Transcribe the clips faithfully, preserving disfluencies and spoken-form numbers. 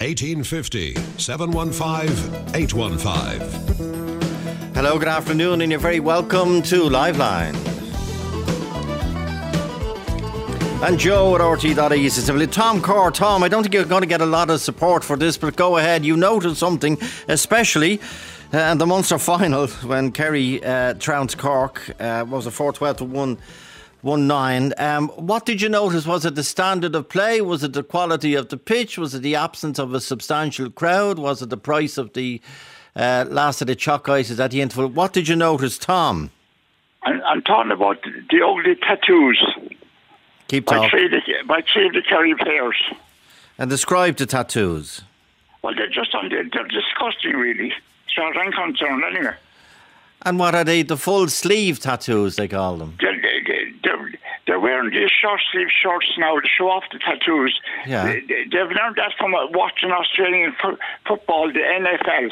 eighteen fifty, seven one five, eight one five. Hello, good afternoon, and you're very welcome to Liveline. And Joe at R T dot E is Tom Carr. Tom, I don't think you're going to get a lot of support for this, but go ahead. You noted something, especially uh, in the Munster final when Kerry uh, trounced Cork. Uh, what was it, four twelve to one nine. Um, what did you notice? Was it the standard of play? Was it the quality of the pitch? Was it the absence of a substantial crowd? Was it the price of the uh, last of the chalk ices at the interval? What did you notice, Tom? I'm, I'm talking about the ugly tattoos. Keep by talking. Three of the, by three of the Kerry players. And describe the tattoos. Well, they're just on the, they're disgusting, really, as far as I'm concerned, anyway. And what are they? The full sleeve tattoos, they call them. They're, they're, they're wearing these short sleeve shorts now to show off the tattoos. Yeah. They, they, they've learned that from watching Australian fo- football, the N F L.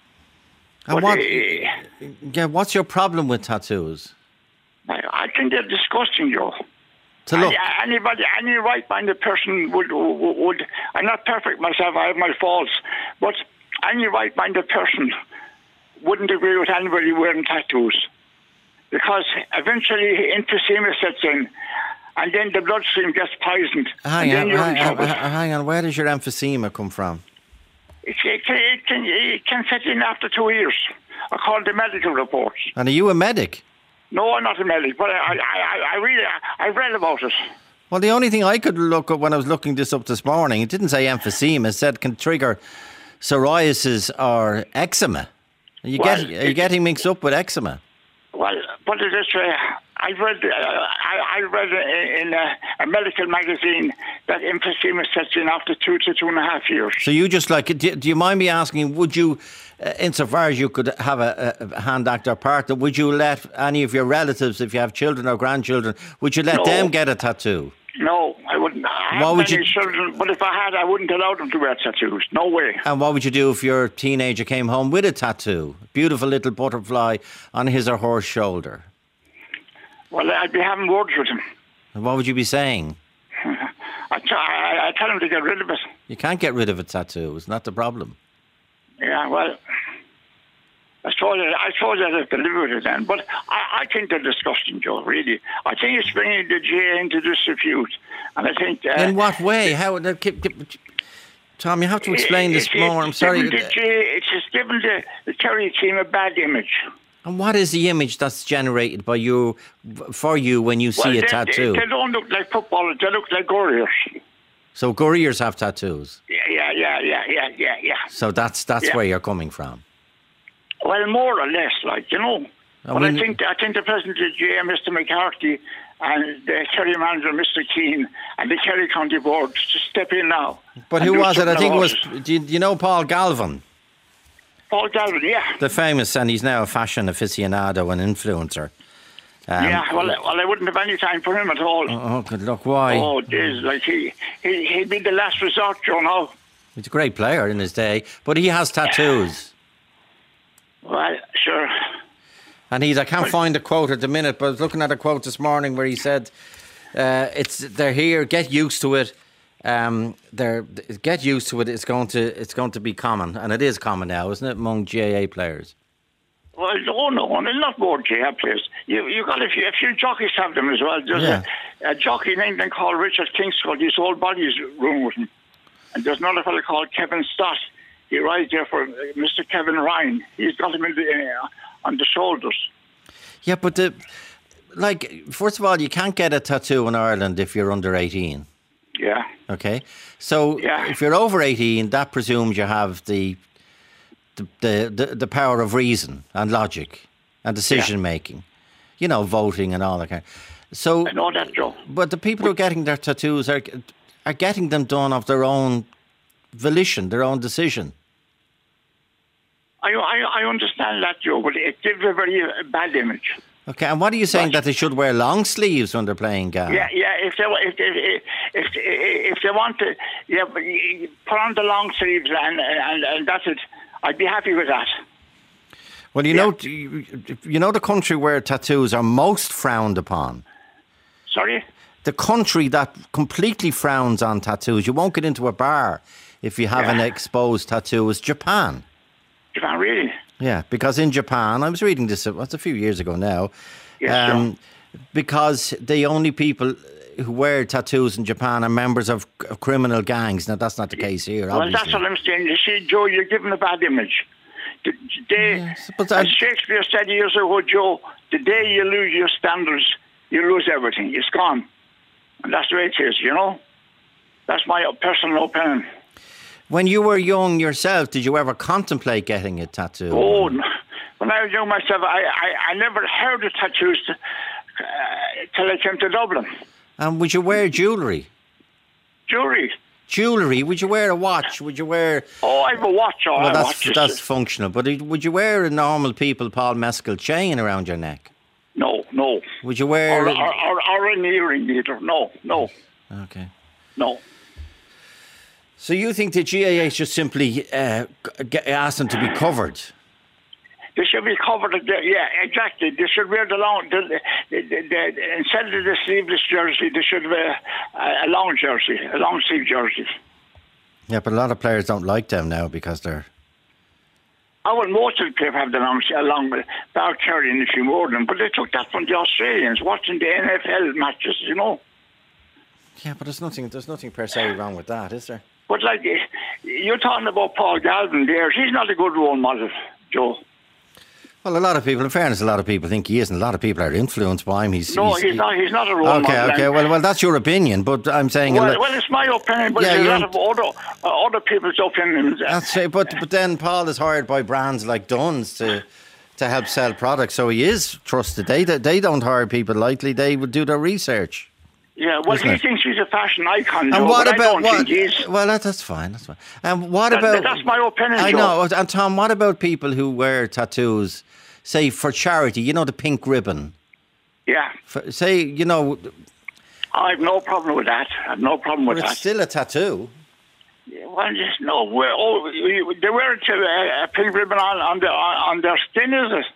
And but what? They, yeah, what's your problem with tattoos? I, I think they're disgusting, Joe. To look. Any, anybody, any right-minded person would, would, would. I'm not perfect myself. I have my faults, but any right-minded person wouldn't agree with anybody wearing tattoos, because eventually emphysema sets in, and then the bloodstream gets poisoned. Hang and on, then you're in hang, trouble. on, hang on. Where does your emphysema come from? It, it, can, it, can, it can set in after two years, according to medical reports. And are you a medic? No, I'm not a medic, but I, I, I, I really, I, I read about it. Well, the only thing I could look up when I was looking this up this morning, it didn't say emphysema. It said can trigger psoriasis or eczema. Are you, Well, get, are you getting mixed up with eczema? Well, put it this way, I read, uh, I, I read in a, a medical magazine that emphysema sets in after two to two and a half years. So you just like, do, do you mind me asking, would you, uh, insofar as you could have a, a hand actor partner, would you let any of your relatives, if you have children or grandchildren, would you let No. them get a tattoo? No, I wouldn't. I have What would many you- children, but if I had, I wouldn't allow them to wear tattoos. No way. And what would you do if your teenager came home with a tattoo? Beautiful little butterfly on his or her shoulder. Well, I'd be having words with him. And what would you be saying? I, t- I, I tell him to get rid of it. You can't get rid of a tattoo. It's not the problem. Yeah, well, I suppose I suppose I have to live with it then. But I, I think they're disgusting, Joe. Really, I think it's bringing the G A into disrepute, and I think. Uh, In what way? How? uh, keep- keep- Tom, you have to explain this it's, more. I'm it's sorry. given the G A, it's just given the, the Kerry team a bad image. And what is the image that's generated by you, for you, when you see well, a they, tattoo? They, they don't look like footballers. They look like warriors. So Gurriers have tattoos. Yeah, yeah, yeah, yeah, yeah, yeah, yeah. So that's that's Yeah. where you're coming from. Well, more or less, like, you know. I but mean- I think I think the president of the G A, Mister McCarthy, and the Kerry manager, Mister Keane, and the Kerry County Board to step in now. But and who do was it? I something think it about was. Do you, do you know Paul Galvin? Paul Galvin, yeah. The famous, and he's now a fashion aficionado and influencer. Um, yeah, well, well, I wouldn't have any time for him at all. Oh, good luck. Why? Oh, geez, like he, he, he'd be the last resort, you know. He's a great player in his day, but he has tattoos. Well, sure. And he's, I can't find the quote at the minute, but I was looking at a quote this morning where he said, uh, "It's they're here, get used to it. Um, they're get used to it. It's going to it's going to be common, and it is common now, isn't it, among G A A players?" Well, no, no, they're not more G A A players. You, you got a few, a few jockeys have them as well. There's Yeah. a, a jockey in England called Richard Kingscote. His whole body's ruined with him. And there's another fellow called Kevin Stott. He rides there for uh, Mister Kevin Ryan. He's got him in the, uh, on the shoulders. Yeah, but the like, first of all, you can't get a tattoo in Ireland if you're under eighteen. Yeah. Okay, so Yeah. if you're over eighteen, that presumes you have the the the, the, the power of reason and logic and decision making. You know, voting and all that kind. So, I know that, Joe. but the people who are getting their tattoos are are getting them done of their own volition, their own decision. I, I, I understand that, Joe, but it gives a very uh, bad image. Okay, and what are you saying, Right. that they should wear long sleeves when they're playing Ghana? Yeah, yeah. If they if if if, if they want to, yeah, but you put on the long sleeves and and, and that's it. I'd be happy with that. Well, you Yeah. know, you you know the country where tattoos are most frowned upon. Sorry. The country that completely frowns on tattoos. You won't get into a bar if you have an Yeah. exposed tattoo, is Japan. Japan, really? Yeah, because in Japan, I was reading this, it's a few years ago now, Yes, um, because the only people who wear tattoos in Japan are members of, of criminal gangs. Now, that's not the case here, Well, obviously. that's what I'm saying. You see, Joe, you're giving a bad image. The day, Yes, but I- as Shakespeare said years ago, Joe, the day you lose your standards, you lose everything. It's gone. And that's the way it is, you know? That's my personal opinion. When you were young yourself, did you ever contemplate getting a tattoo? Oh, no. When I was young myself, I, I, I never heard of tattoos t- uh, till I came to Dublin. And would you wear jewellery? Jewelry. Jewellery? Would you wear a watch? Would you wear... Oh, I have a watch. Oh, Well, I that's watch that's functional. But it- would you wear a normal people Paul Mescal chain around your neck? No, no. Would you wear... Or, or, or, or an earring either. No, no, Okay. no. So you think the G A A should simply uh, g- get, ask them to be covered? They should be covered. Again. Yeah, exactly. They should wear the long, the, the, the, the, instead of the sleeveless jersey, they should wear a, a long jersey, a long sleeve jersey. Yeah, but a lot of players don't like them now because they're... I would most of the people have the long, along with Bar Kerry and a few more of them, but they took that from the Australians watching the N F L matches, you know. Yeah, but there's nothing. There's nothing per se wrong with that, is there? But like, eh, you're talking about Paul Galvin there. He's not a good role model, Joe. Well, a lot of people, in fairness, a lot of people think he is, and a lot of people are influenced by him. He's No, he's, he's not. He's not a role Okay, model. okay. Well, well, that's your opinion, but I'm saying. a Well, lo- well, it's my opinion, but Yeah, there's a you're- lot of other uh, other people's opinions. That's it. But but then Paul is hired by brands like Dunn's to to help sell products, so he is trusted. They they don't hire people lightly. They would do their research. Yeah, well, Isn't he it? thinks he's a fashion icon, And Joe, what but about I don't what? think he is. Well, that, that's fine. That's fine. And what That- about? that's my opinion, I Joe. know. And Tom, what about people who wear tattoos, say for charity? You know, the pink ribbon. Yeah, For, say, you know, I have no problem with that. I have no problem but with it's that. still a tattoo. Yeah, well, just no. We're, oh, you- they wear it to a, a pink ribbon on on, the, on on their skin, is it?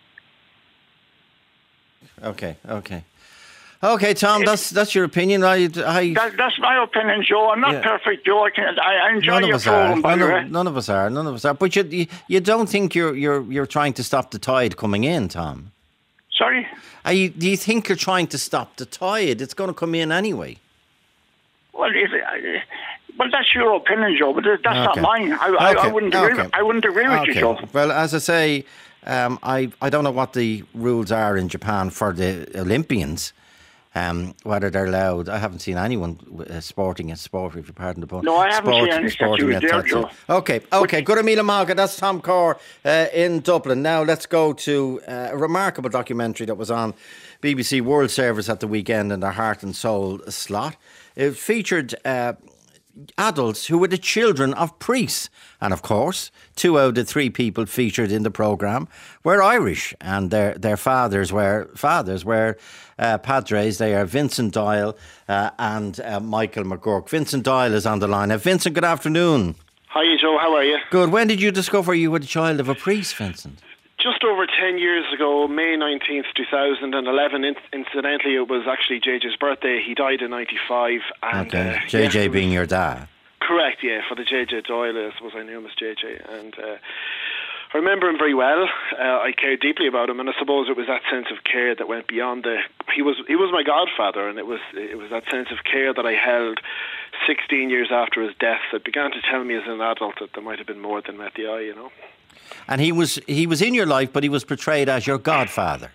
Okay. Okay. Okay, Tom. That's that's your opinion. I, I That, that's my opinion, Joe. I'm not Yeah. perfect, Joe. I, can, I I enjoy None of your us are. program, by None the way. of, none of us are. None of us are. But you, you, you don't think you're you're you're trying to stop the tide coming in, Tom? Sorry. Are you, do you think you're trying to stop the tide? It's going to come in anyway. Well, if, uh, well, that's your opinion, Joe. But that's Okay. not mine. I, I, I Okay. wouldn't agree. Okay. I wouldn't agree with you, Okay. Joe. Well, as I say, um, I I don't know what the rules are in Japan for the Olympians. Um, whether they're allowed, I haven't seen anyone uh, sporting a sport, if you pardon the pun. No, I haven't sport, seen any sporting tattoos a there, tattoo. Joe. Okay, okay. Good Amila Maga, that's Tom Corr uh, in Dublin. Now let's go to uh, a remarkable documentary that was on B B C World Service at the weekend in their Heart and Soul slot. It featured uh, adults who were the children of priests. And of course, two out of the three people featured in the programme were Irish, and their, their fathers were fathers were uh, padres. They are Vincent Doyle uh, and uh, Michael McGurk. Vincent Doyle is on the line. Uh, Vincent, good afternoon. Hi, Joe. How are you? Good. When did you discover you were the child of a priest, Vincent? Just over ten years ago, May nineteenth, two thousand eleven, in- incidentally, it was actually J J's birthday. He died in ninety-five. And, Okay. uh, J J yeah, being your dad. Correct, yeah, for the J J Doyle, I suppose I knew him as J J. And uh, I remember him very well. Uh, I cared deeply about him, and I suppose it was that sense of care that went beyond the... He was he was my godfather, and it was it was that sense of care that I held sixteen years after his death that began to tell me as an adult that there might have been more than met the eye, you know. And he was he was in your life, but he was portrayed as your godfather.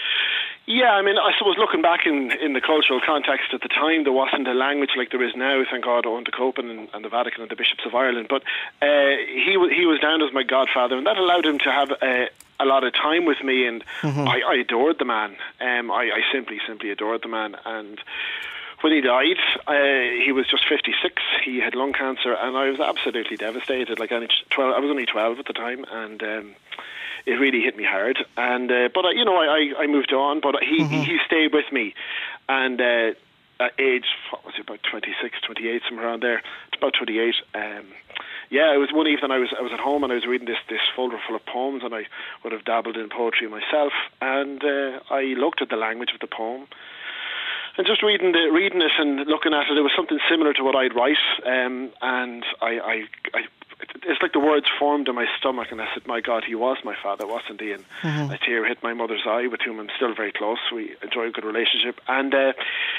Yeah, I mean, I suppose looking back in, in the cultural context at the time, there wasn't a language like there is now, thank God, under Copen and, and the Vatican and the Bishops of Ireland. But uh, he, w- he was down as my godfather, and that allowed him to have uh, a lot of time with me, and mm-hmm. I, I adored the man. Um, I, I simply, simply adored the man. And when he died, uh, he was just fifty-six. He had lung cancer, and I was absolutely devastated. Like, I, twelve, I was only twelve at the time, and... Um, it really hit me hard, and uh, but uh, you know I, I moved on. But he mm-hmm. he stayed with me, and uh, at age what was it, about twenty-six, twenty-eight, somewhere around there, about twenty-eight. Um, yeah, it was one evening I was I was at home and I was reading this this folder full of poems, and I would have dabbled in poetry myself, and uh, I looked at the language of the poem. And just reading the reading it and looking at it, it was something similar to what I'd write, um, and I, I, I, it's like the words formed in my stomach, and I said, "My God, he was my father, wasn't he?" And mm-hmm. a tear hit my mother's eye, with whom I'm still very close. We enjoy a good relationship, and uh,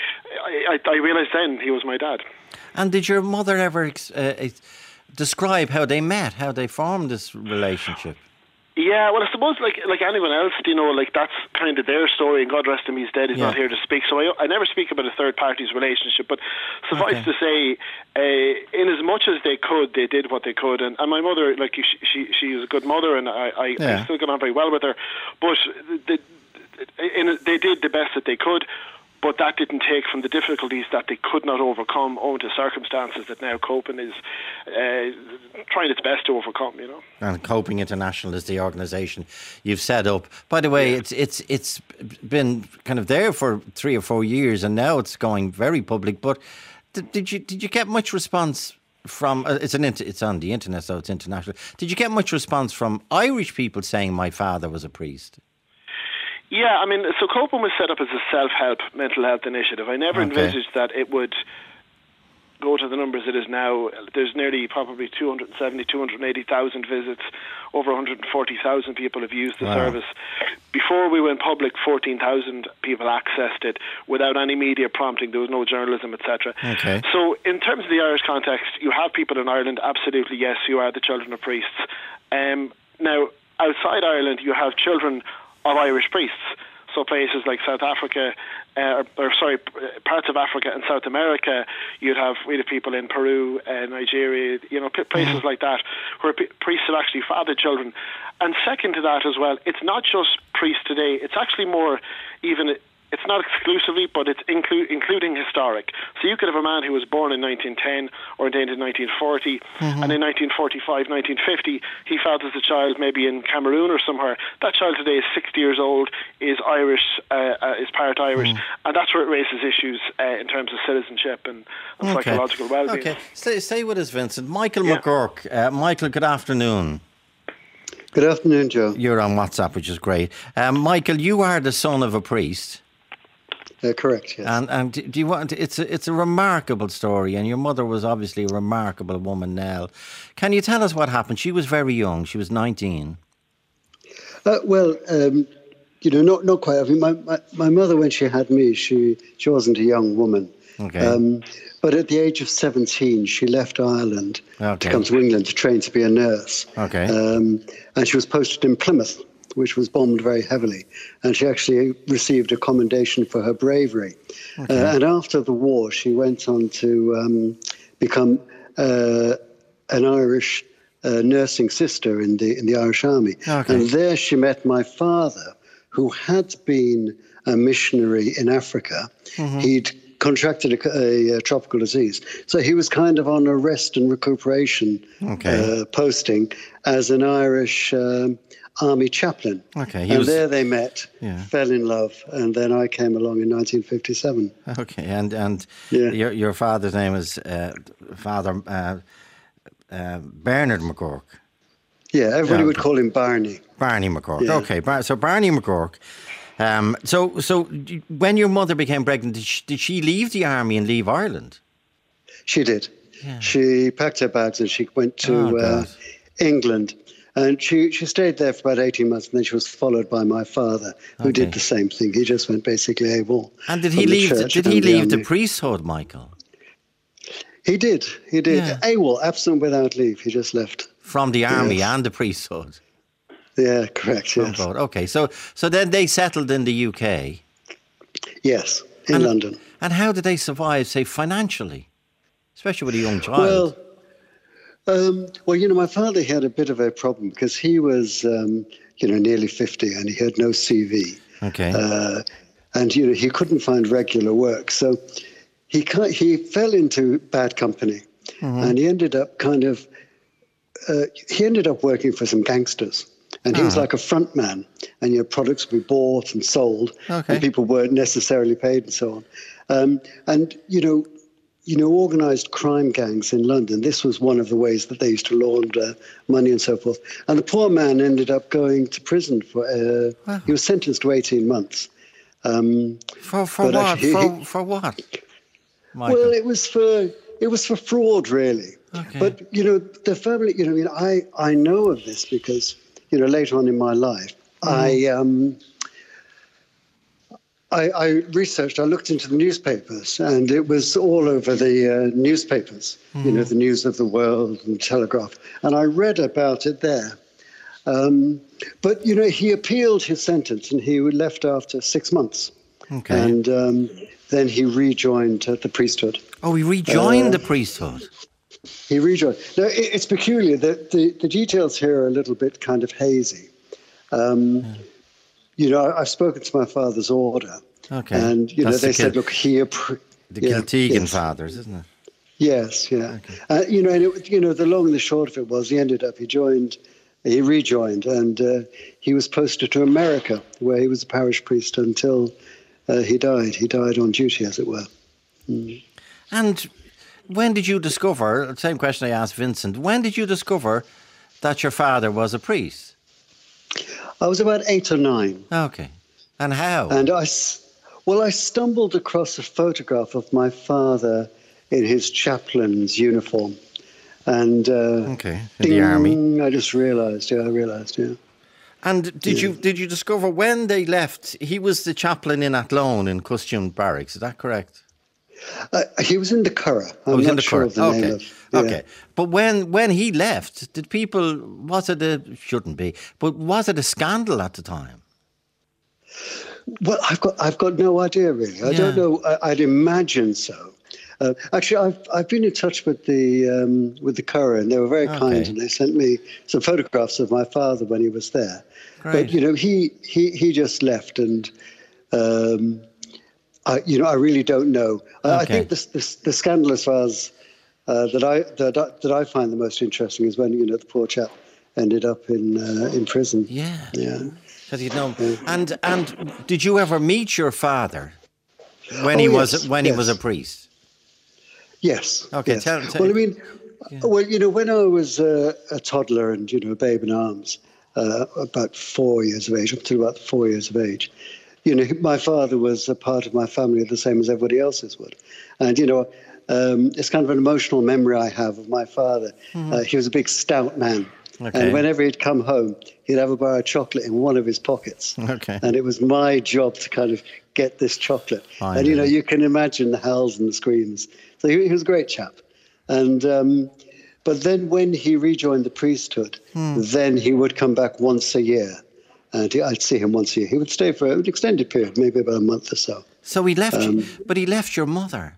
I, I, I realised then he was my dad. And did your mother ever uh, describe how they met, how they formed this relationship? Yeah, well, I suppose like like anyone else, you know, like that's kind of their story, and God rest him, he's dead, he's yeah. not here to speak. So I, I never speak about a third party's relationship, but suffice okay. to say, uh, in as much as they could, they did what they could. And, and my mother, like she, she she was a good mother, and I, I, yeah. I still got on very well with her. But the, in, they did the best that they could. But that didn't take from the difficulties that they could not overcome owing to circumstances that now Coping is uh, trying its best to overcome, you know. And Coping International is the organisation you've set up. By the way, yeah. it's it's it's been kind of there for three or four years, and now it's going very public. But did, did you did you get much response from? Uh, it's an it's on the internet, so it's international. Did you get much response from Irish people saying my father was a priest? Yeah, I mean, so Coping was set up as a self-help mental health initiative. I never okay. envisaged that it would go to the numbers it is now. There's nearly probably two hundred seventy, two hundred eighty thousand visits. Over one hundred forty thousand people have used the wow. service. Before we went public, fourteen thousand people accessed it without any media prompting. There was no journalism, et cetera. Okay. So in terms of the Irish context, you have people in Ireland, absolutely, yes, who are the children of priests. Um, now, outside Ireland, you have children of Irish priests. So places like South Africa, uh, or, or sorry, parts of Africa and South America, you'd have we have people in Peru, uh, Nigeria, you know, p- places mm-hmm. like that, where p- priests have actually fathered children. And second to that as well, it's not just priests today, it's actually more even... It's not exclusively, but it's inclu- including historic. So you could have a man who was born in nineteen ten, ordained in nineteen forty, mm-hmm. and in nineteen forty-five, nineteen fifty, he fathers a child maybe in Cameroon or somewhere. That child today is sixty years old, is Irish, uh, uh, is part Irish, mm. and that's where it raises issues uh, in terms of citizenship and, and okay. psychological well-being. Okay, stay, stay with us, Vincent. Michael yeah. McGurk. Uh, Michael, good afternoon. Good afternoon, Joe. You're on WhatsApp, which is great. Um, Michael, you are the son of a priest. Uh, correct, yes. And and do you want? To, it's a it's a remarkable story, and your mother was obviously a remarkable woman. Nell, can you tell us what happened? She was very young. She was nineteen. Uh, well, um, you know, not not quite. I mean, my, my my mother, when she had me, she she wasn't a young woman. Okay. Um, but at the age of seventeen, she left Ireland okay. to come to England to train to be a nurse. Okay. Um, and she was posted in Plymouth, which was bombed very heavily. And she actually received a commendation for her bravery. Okay. Uh, and after the war, she went on to um, become uh, an Irish uh, nursing sister in the in the Irish Army. Okay. And there she met my father, who had been a missionary in Africa. Mm-hmm. He'd contracted a, a, a tropical disease. So he was kind of on a rest and recuperation okay. uh, posting as an Irish... Um, Army chaplain. Okay, and was, there they met, yeah. fell in love, and then I came along in nineteen fifty-seven. Okay, and and yeah. your your father's name is uh, Father uh, uh, Bernard McGurk. Yeah, everybody yeah. would call him Barney. Barney McGurk. Yeah. Okay, so Barney McGurk. Um, so so when your mother became pregnant, did she, did she leave the army and leave Ireland? She did. Yeah. She packed her bags and she went to oh, uh, England. And she, she stayed there for about eighteen months, and then she was followed by my father, who okay. did the same thing. He just went basically AWOL. And did he leave? The, did he leave the, the priesthood, Michael? He did. He did. Yeah. AWOL, absent without leave. He just left from the army yes. and the priesthood. Yeah, correct. Yes. Both. Okay, so so then they settled in the U K. Yes, in and, London. And how did they survive, say, financially, especially with a young child? Well. Um, well, you know, my father had a bit of a problem because he was, um, you know, nearly fifty and he had no C V. Okay. Uh, and, you know, he couldn't find regular work. So he he fell into bad company mm-hmm. and he ended up kind of, uh, he ended up working for some gangsters. And he oh. was like a front man, and your products would be bought and sold, okay. and people weren't necessarily paid and so on. Um, and, you know, You know, organised crime gangs in London, this was one of the ways that they used to launder money and so forth. And the poor man ended up going to prison for, uh, wow. he was sentenced to eighteen months. Um, For for but what? actually for he- for what? Michael? Well, it was for it was for fraud, really. Okay. But you know, the family. You know, I mean, I I know of this because you know later on in my life, I um. I, I researched, I looked into the newspapers, and it was all over the uh, newspapers, you know, the News of the World and Telegraph. And I read about it there. Um, but, you know, he appealed his sentence and he left after six months. Okay. And um, then he rejoined uh, the priesthood. Oh, he rejoined uh, the priesthood. He rejoined. Now, it, it's peculiar that the, the details here are a little bit kind of hazy. Um, You know, I've spoken to my father's order, Okay. and you know That's they the said, Kil- look, he appro- The yeah, Kiltegan yes. fathers, isn't it? Yes, yeah. Uh, you know, and it, you know, the long and the short of it was, he ended up, he joined, he rejoined, and uh, he was posted to America, where he was a parish priest until uh, he died. He died on duty, as it were. And when did you discover, same question I asked Vincent, when did you discover that your father was a priest? I was about eight or nine, Okay. And how? and I, s- well, I stumbled across a photograph of my father in his chaplain's uniform, and uh, Okay, in the army. ding, I just realised. Yeah, I realised. Yeah. And did you did you discover when they left, he was the chaplain in Athlone in Costume Barracks, is that correct? Uh, he was in the Curragh. I'm Oh, he was not in the sure Curragh. of the Okay. name of. Yeah. Okay. But when when he left, did people, was it a, shouldn't be, but was it a scandal at the time? Well, I've got I've got no idea really. I Yeah. don't know. I, I'd imagine so. Uh, actually, I've I've been in touch with the um, with the Curragh, and they were very Okay. kind, and they sent me some photographs of my father when he was there. Great. But you know, he he he just left, and um, I you know I really don't know. I, I Okay. think the the, the scandal as far as uh, that I that I, that I find the most interesting is when you know the poor chap ended up in uh, in prison. Yeah. Yeah. That you'd known. And and did you ever meet your father when Oh, he was yes, when he yes. was a priest? Yes. Okay, yes. tell- tell- Well, I mean, well, you know, when I was uh, a toddler and you know, a babe in arms, uh, about four years of age, up to about four years of age, you know, my father was a part of my family the same as everybody else's would, and you know, um, it's kind of an emotional memory I have of my father. Uh, he was a big, stout man. Okay. And whenever he'd come home, he'd have a bar of chocolate in one of his pockets. Okay. And it was my job to kind of get this chocolate. I and, you know, know. you can imagine the howls and the screams. So he, he was a great chap. And um, but then when he rejoined the priesthood, then he would come back once a year. And he, I'd see him once a year. He would stay for an extended period, maybe about a month or so. So he left Um, you, but he left your mother.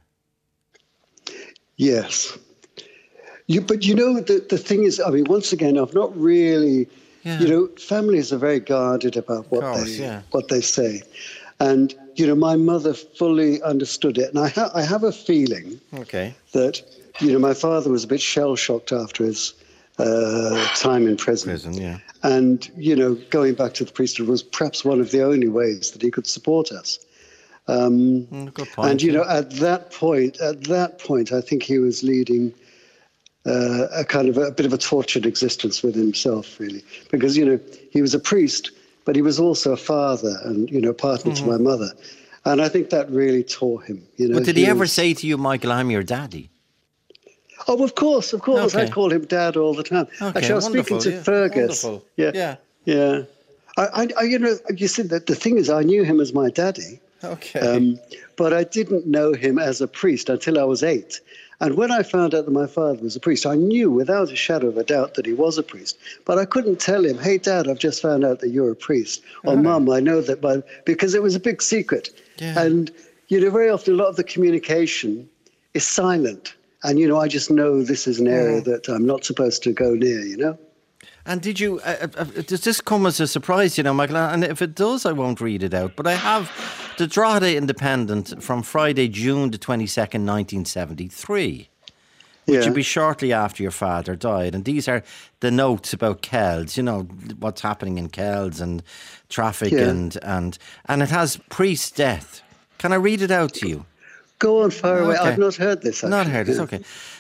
Yes. You, but you know, the, the thing is, I mean, once again, I've not really, Yeah. you know, families are very guarded about what course, they yeah. what they say. And, you know, my mother fully understood it. And I, ha- I have a feeling Okay. that, you know, my father was a bit shell-shocked after his uh, time in prison. Prison, yeah. And, you know, going back to the priesthood was perhaps one of the only ways that he could support us. Um, Mm, good point. and, you know, at that point, at that point, I think he was leading uh, a kind of a, a bit of a tortured existence with himself, really. Because, you know, he was a priest, but he was also a father and, you know, partner to my mother. And I think that really tore him, you know. But did he, ever was- say to you, Michael, I'm your daddy? Oh, of course, of course. Okay. I call him Dad all the time. Okay, Actually, I was speaking wonderful, to yeah. Fergus. Wonderful. Yeah, Yeah. yeah. I, I, I, you know, you see, that the thing is, I knew him as my daddy, Okay. um, but I didn't know him as a priest until I was eight. And when I found out that my father was a priest, I knew without a shadow of a doubt that he was a priest. But I couldn't tell him, "Hey, Dad, I've just found out that you're a priest," or "Mum, I know that," by, because it was a big secret. Yeah. And you know, very often a lot of the communication is silent. And, you know, I just know this is an area that I'm not supposed to go near, you know? And did you, uh, uh, does this come as a surprise, you know, Michael? And if it does, I won't read it out. But I have the Drogheda Independent from Friday, June the twenty-second, nineteen seventy-three. Which Yeah. would be shortly after your father died. And these are the notes about Kells, you know, what's happening in Kells and traffic Yeah. and, and, and it has priest's death. Can I read it out to you? Go on, far away. Okay. I've not heard this, actually. Not heard. It's Yeah. okay.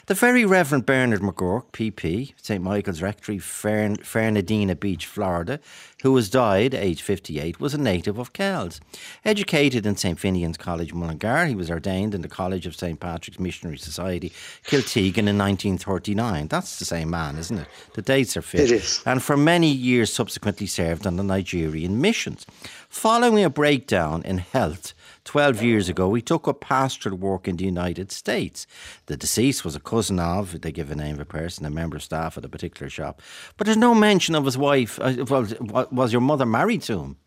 The very Reverend Bernard McGurk, P P, Saint Michael's Rectory, Fern, Fernandina Beach, Florida, who has died, aged fifty-eight, was a native of Kells. Educated in Saint Finian's College, Mullingar, he was ordained in the College of Saint Patrick's Missionary Society, Kiltegan, in nineteen thirty-nine. That's the same man, isn't it? The dates are fit. It is. And for many years subsequently served on the Nigerian missions. Following a breakdown in health twelve years ago, he took up pastoral work in the United States. The deceased was a cousin of, they give a name of a person, a member of staff at a particular shop. But there's no mention of his wife. Uh, well, was your mother married to him?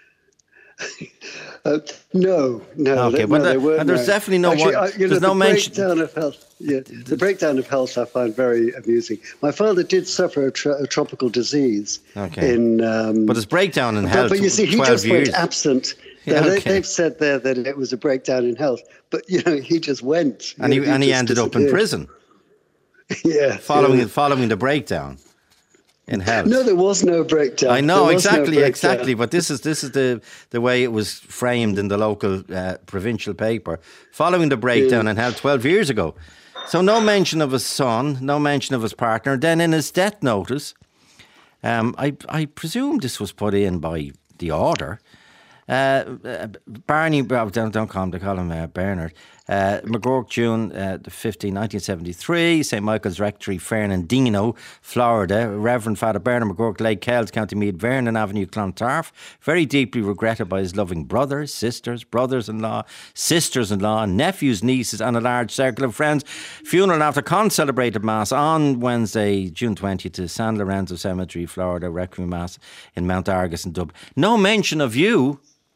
Uh, no, no, okay, they, well, no, the, they weren't. And there's no. definitely no Actually, one. I, you there's know, no the mention. breakdown of health. Yeah, the breakdown of health I find very amusing. My father did suffer a, tro- a tropical disease. Okay. In, um, but his breakdown in but, health. But you see, he just years. went absent. Yeah, now, okay. they, they've said there that it was a breakdown in health, but you know, he just went. And he, know, he and he just ended up in prison. yeah. Following yeah. following the breakdown in health. No, there was no breakdown. I know There was no exactly, breakdown. exactly. But this is this is the the way it was framed in the local uh, provincial paper. Following the breakdown Yeah. in health twelve years ago. So no mention of his son, no mention of his partner. Then in his death notice, um, I I presume this was put in by the order. Uh, uh, Barney, don't, don't call him, they call him uh, Bernard. Uh, McGurk, June uh, the fifteenth, nineteen seventy-three, Saint Michael's Rectory, Fernandino, Florida. Reverend Father Bernard McGurk, Lake Kells, County Meath, Vernon Avenue, Clontarf. Very deeply regretted by his loving brothers, sisters, brothers-in-law, sisters-in-law, nephews, nieces, and a large circle of friends. Funeral after con-celebrated Mass on Wednesday, June twentieth, to San Lorenzo Cemetery, Florida. Requiem Mass in Mount Argus in Dublin. No mention of you.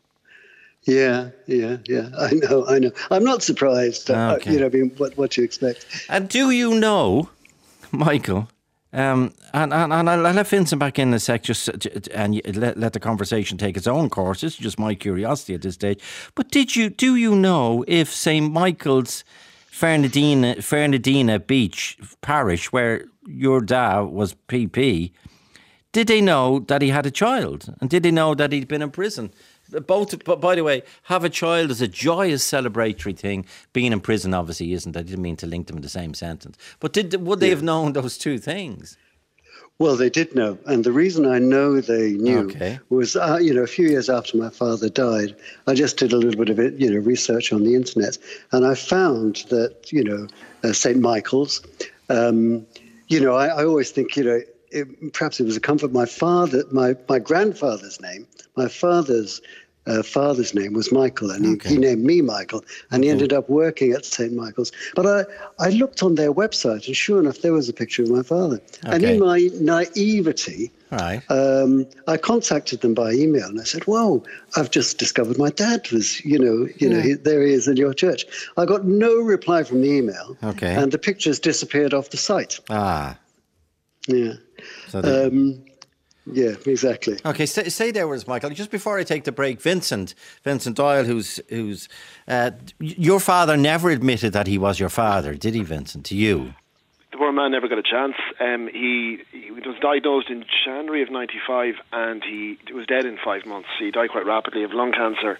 Yeah, yeah, yeah. I know, I know. I'm not surprised. Uh, Okay. you know, I mean, what what you expect? And do you know, Michael, um, and, and, and I'll let Vincent back in a sec, just and let, let the conversation take its own course. It's just my curiosity at this stage. But did you do you know if Saint Michael's Fernandina, Fernandina Beach parish, where your dad was P P, did they know that he had a child? And did they know that he'd been in prison? Both, but by the way, have a child is a joyous celebratory thing. Being in prison obviously isn't. I didn't mean to link them in the same sentence. But did would they Yeah. have known those two things? Well, they did know, and the reason I know they knew Okay. was, uh, you know, a few years after my father died, I just did a little bit of it, you know, research on the internet, and I found that, you know, uh, Saint Michael's, um, you know, I, I always think, you know, it, perhaps it was a comfort. My father, my my grandfather's name, my father's. Uh, father's name was Michael, and Okay. he, he named me Michael, and Okay. he ended up working at Saint Michael's. But I, I looked on their website, and sure enough, there was a picture of my father. And Okay. in my naivety, All right. um, I contacted them by email, and I said, "Whoa, I've just discovered my dad was, you know, you know, he, there he is in your church." I got no reply from the email, Okay. and the pictures disappeared off the site. Ah. Yeah. So they, Um, Yeah, exactly. okay, stay, stay there with us, Michael. Just before I take the break, Vincent, Vincent Doyle, who's who's uh, your father never admitted that he was your father, did he, Vincent? To you? The poor man never got a chance. Um, he, he was diagnosed in January of ninety-five, and he was dead in five months. He died quite rapidly of lung cancer.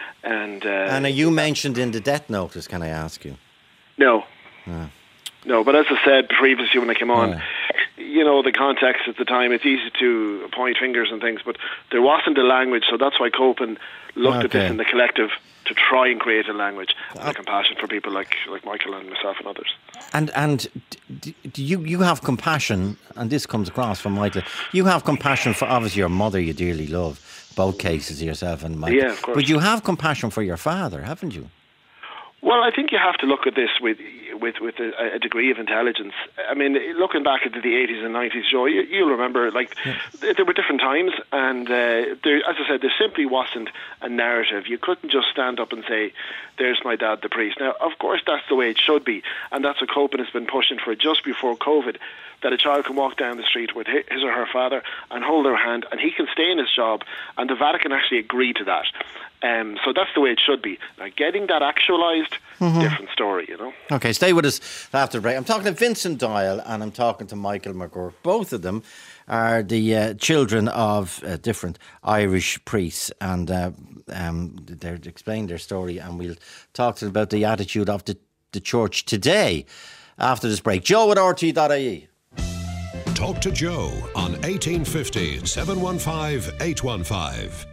And uh, And are you mentioned in the death notice? Can I ask you? no, Ah. no. But as I said previously when I came on, Ah. you know, the context at the time, it's easy to point fingers and things, but there wasn't a language, so that's why Copen looked at Okay. this in the collective to try and create a language and a compassion for people like like Michael and myself and others. And and d- do you you have compassion, and this comes across from Michael. You have compassion for obviously your mother, you dearly love, both cases, yourself and Michael. Yeah, of course. But you have compassion for your father, haven't you? Well, I think you have to look at this with with with a, a degree of intelligence. I mean, looking back into the eighties and nineties, Joe, you, you'll remember, like, yeah. th- there were different times, and uh, there, as I said, there simply wasn't a narrative. You couldn't just stand up and say, "There's my dad, the priest." Now, of course, that's the way it should be, and that's what Copen has been pushing for just before COVID, that a child can walk down the street with his or her father and hold their hand, and he can stay in his job, and the Vatican actually agreed to that. Um, so that's the way it should be. Now, getting that actualised, mm-hmm. different story, you know. Okay, stay with us after the break. I'm talking to Vincent Doyle and I'm talking to Michael McGurk. Both of them are the uh, children of uh, different Irish priests, and uh, um, they're explaining their story, and we'll talk to them about the attitude of the, the church today. after this break. Joe at R T dot I E. Talk to Joe on eighteen fifty, seven one five, eight one five.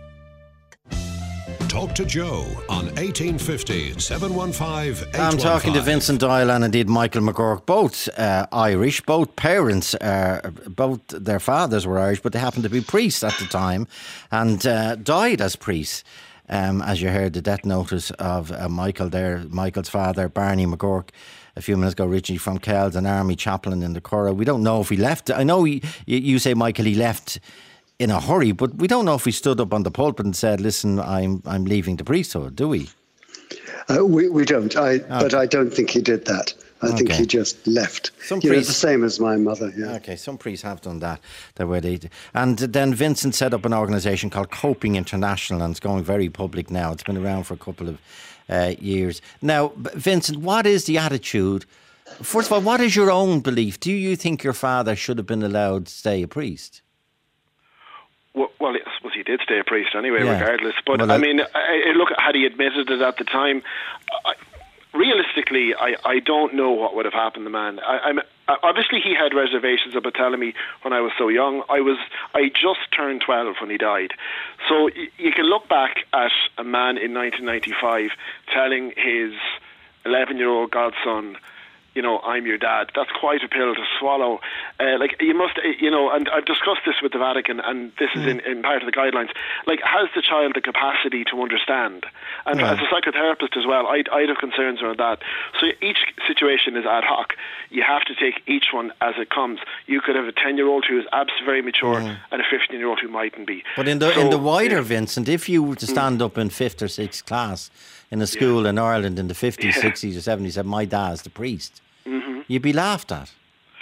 Talk to Joe on eighteen fifty, seven one five, eight one five. I'm talking to Vincent Doyle and indeed Michael McGurk, both uh, Irish, both parents, uh, both their fathers were Irish, but they happened to be priests at the time and uh, died as priests. Um, as you heard the death notice of uh, Michael there, Michael's father, Barney McGurk, a few minutes ago, originally from Kells, an army chaplain in the Curragh. We don't know if he left. I know he, you say, Michael, he left in a hurry, but we don't know if he stood up on the pulpit and said, listen, I'm I'm leaving the priesthood, do we? Uh, we, we don't, I, okay. But I don't think he did that. I okay. think he just left. Some you priests, know, the same as my mother. Yeah. Okay, some priests have done that. That way they, and then Vincent set up an organisation called Coping International, and it's going very public now. It's been around for a couple of uh, years. Now, Vincent, what is the attitude? First of all, what is your own belief? Do you think your father should have been allowed to stay a priest? Well, well, I suppose he did stay a priest anyway, yeah. regardless. But, well, I mean, I, look, had he admitted it at the time, I, realistically, I, I don't know what would have happened to the man. I, I'm obviously he had reservations about telling me when I was so young. I was I just turned twelve when he died. So y- you can look back at a man in nineteen ninety-five telling his eleven-year-old godson, you know, I'm your dad. That's quite a pill to swallow. Uh, like, you must, you know, and I've discussed this with the Vatican, and this is in, in part of the guidelines. Like, has the child the capacity to understand? And yeah. as a psychotherapist as well, I'd, I'd have concerns around that. So each situation is ad hoc. You have to take each one as it comes. You could have a ten-year-old who is absolutely very mature yeah. and a fifteen-year-old who mightn't be. But in the, so, in the wider, yeah. Vincent, if you were to stand mm. up in fifth or sixth class in a school yeah. in Ireland in the fifties, yeah. sixties or seventies, said, my dad's the priest, mm-hmm. you'd be laughed at.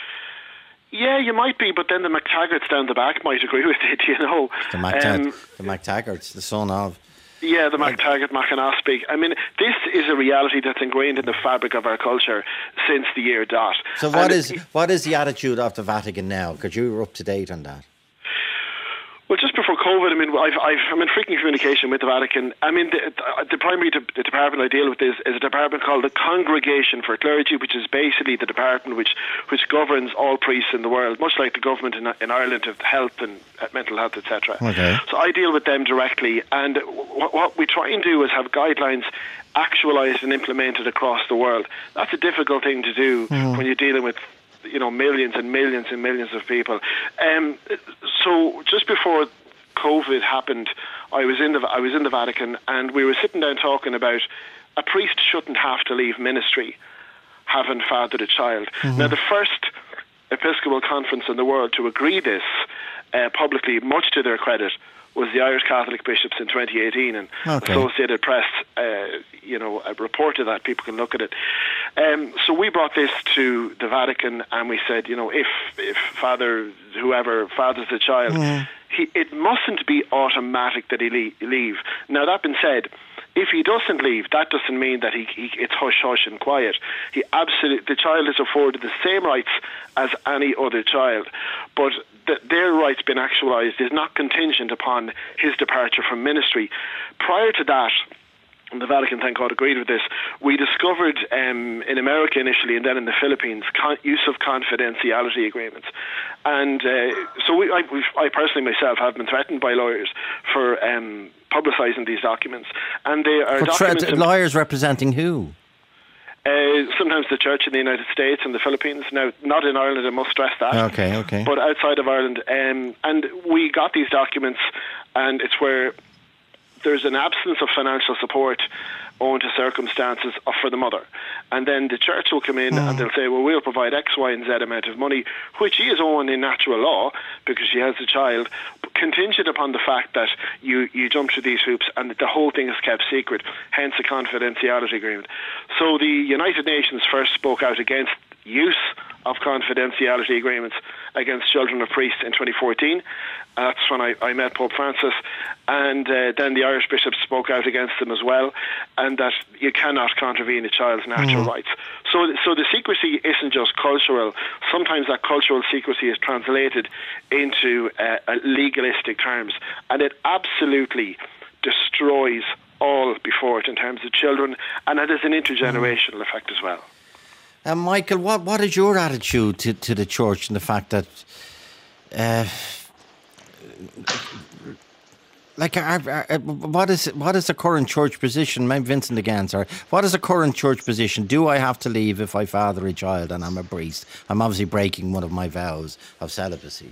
Yeah, you might be, but then the McTaggarts down the back might agree with it, you know. The, McTag- um, the McTaggarts, the son of... Yeah, the McTaggart, Macanospeak. I mean, this is a reality that's ingrained in the fabric of our culture since the year dot. So what and is it, what is the attitude of the Vatican now? Because you were up to date on that. Well, just before COVID, I mean, I've, I've, I'm in frequent communication with the Vatican. I mean, the, the primary de- the department I deal with is, is a department called the Congregation for Clergy, which is basically the department which which governs all priests in the world, much like the government in, in Ireland of health and mental health, et cetera. Okay. So I deal with them directly, and w- what we try and do is have guidelines actualised and implemented across the world. That's a difficult thing to do mm. when you're dealing with, you know, millions and millions and millions of people. Um, so just before COVID happened, I was in the I was in the Vatican, and we were sitting down talking about a priest shouldn't have to leave ministry having fathered a child. Mm-hmm. Now, the first Episcopal conference in the world to agree this uh, publicly, much to their credit, was the Irish Catholic bishops in twenty eighteen, and okay. Associated Press, uh, you know, reported that. People can look at it. Um, so we brought this to the Vatican, and we said, you know, if if Father whoever fathers the child, mm. he, it mustn't be automatic that he le- leave. Now, that being said, if he doesn't leave, that doesn't mean that he, he it's hush hush and quiet. He absolutely the child is afforded the same rights as any other child, but the, their rights being actualised is not contingent upon his departure from ministry. Prior to that, and the Vatican, thank God, agreed with this, we discovered um, in America initially and then in the Philippines con- use of confidentiality agreements. And uh, so we, I, I personally myself have been threatened by lawyers for um, publicising these documents. And they are for documents... Tre- lawyers representing who? Uh, sometimes the Church in the United States and the Philippines. Now, not in Ireland, I must stress that. Okay, okay. But outside of Ireland. Um, and we got these documents, and it's where there's an absence of financial support owing to circumstances for the mother. And then the church will come in mm. and they'll say, well, we'll provide X, Y, and Z amount of money, which he is owing in natural law because she has a child, contingent upon the fact that you, you jump through these hoops and that the whole thing is kept secret, hence a confidentiality agreement. So the United Nations first spoke out against use of confidentiality agreements against children of priests in twenty fourteen. Uh, that's when I, I met Pope Francis, and uh, then the Irish bishops spoke out against them as well, and that you cannot contravene a child's natural mm. rights. So, so the secrecy isn't just cultural. Sometimes that cultural secrecy is translated into uh, legalistic terms, and it absolutely destroys all before it in terms of children, and it has an intergenerational mm. effect as well. And uh, Michael, what, what is your attitude to, to the church and the fact that, uh, like, are, are, what is what is the current church position? Maybe Vincent again, sorry. What is the current church position? Do I have to leave if I father a child and I'm a priest? I'm obviously breaking one of my vows of celibacy.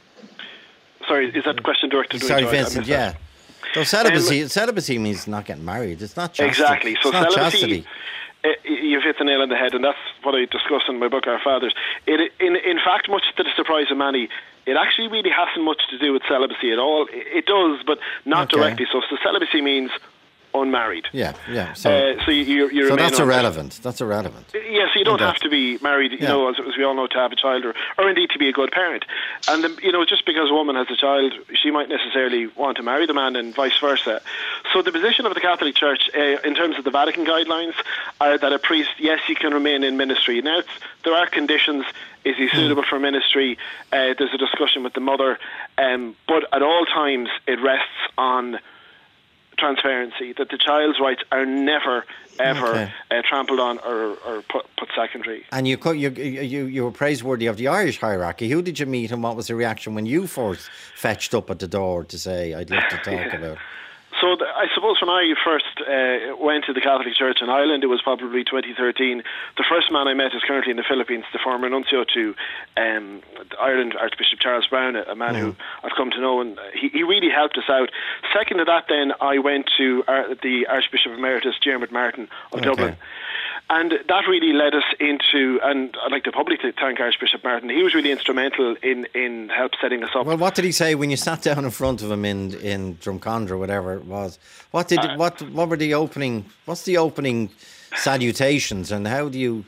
Sorry, is that the question directed to me? Sorry, Vincent, yeah. So celibacy, um, celibacy means not getting married. It's not chastity. Exactly. So it's not celibacy, chastity. Uh, you've hit the nail on the head, and that's what I discuss in my book, Our Fathers. It, in, in fact, much to the surprise of many, it actually really hasn't much to do with celibacy at all. It, it does, but not okay. directly. So, so celibacy means unmarried. Yeah, yeah. So, uh, so you, you so that's unmarried. irrelevant. That's irrelevant. Yeah, so you don't have to be married, you yeah. know, as, as we all know, to have a child, or, or indeed to be a good parent. And, um, you know, just because a woman has a child, she might necessarily want to marry the man and vice versa. So the position of the Catholic Church, uh, in terms of the Vatican guidelines, are that a priest, yes, he can remain in ministry. Now, it's, there are conditions. Is he suitable mm. for ministry? Uh, there's a discussion with the mother. Um, but at all times, it rests on transparency, that the child's rights are never, ever okay. uh, trampled on or, or put, put secondary. And you, you you you were praiseworthy of the Irish hierarchy. Who did you meet, and what was the reaction when you first fetched up at the door to say, I'd love to talk yeah. about? So the, I suppose when I first uh, went to the Catholic Church in Ireland, it was probably twenty thirteen. The first man I met is currently in the Philippines, the former nuncio to um, Ireland, Archbishop Charles Brown, a man mm. who I've come to know, and he, he really helped us out. Second to that, then, I went to uh, the Archbishop Emeritus, Diarmuid Martin of okay. Dublin. And that really led us into, and I'd like to publicly thank Archbishop Martin. He was really instrumental in, in help setting us up. Well, what did he say when you sat down in front of him in, in Drumcondra, whatever it was? What did uh, what what were the opening? What's the opening salutations, and how do you?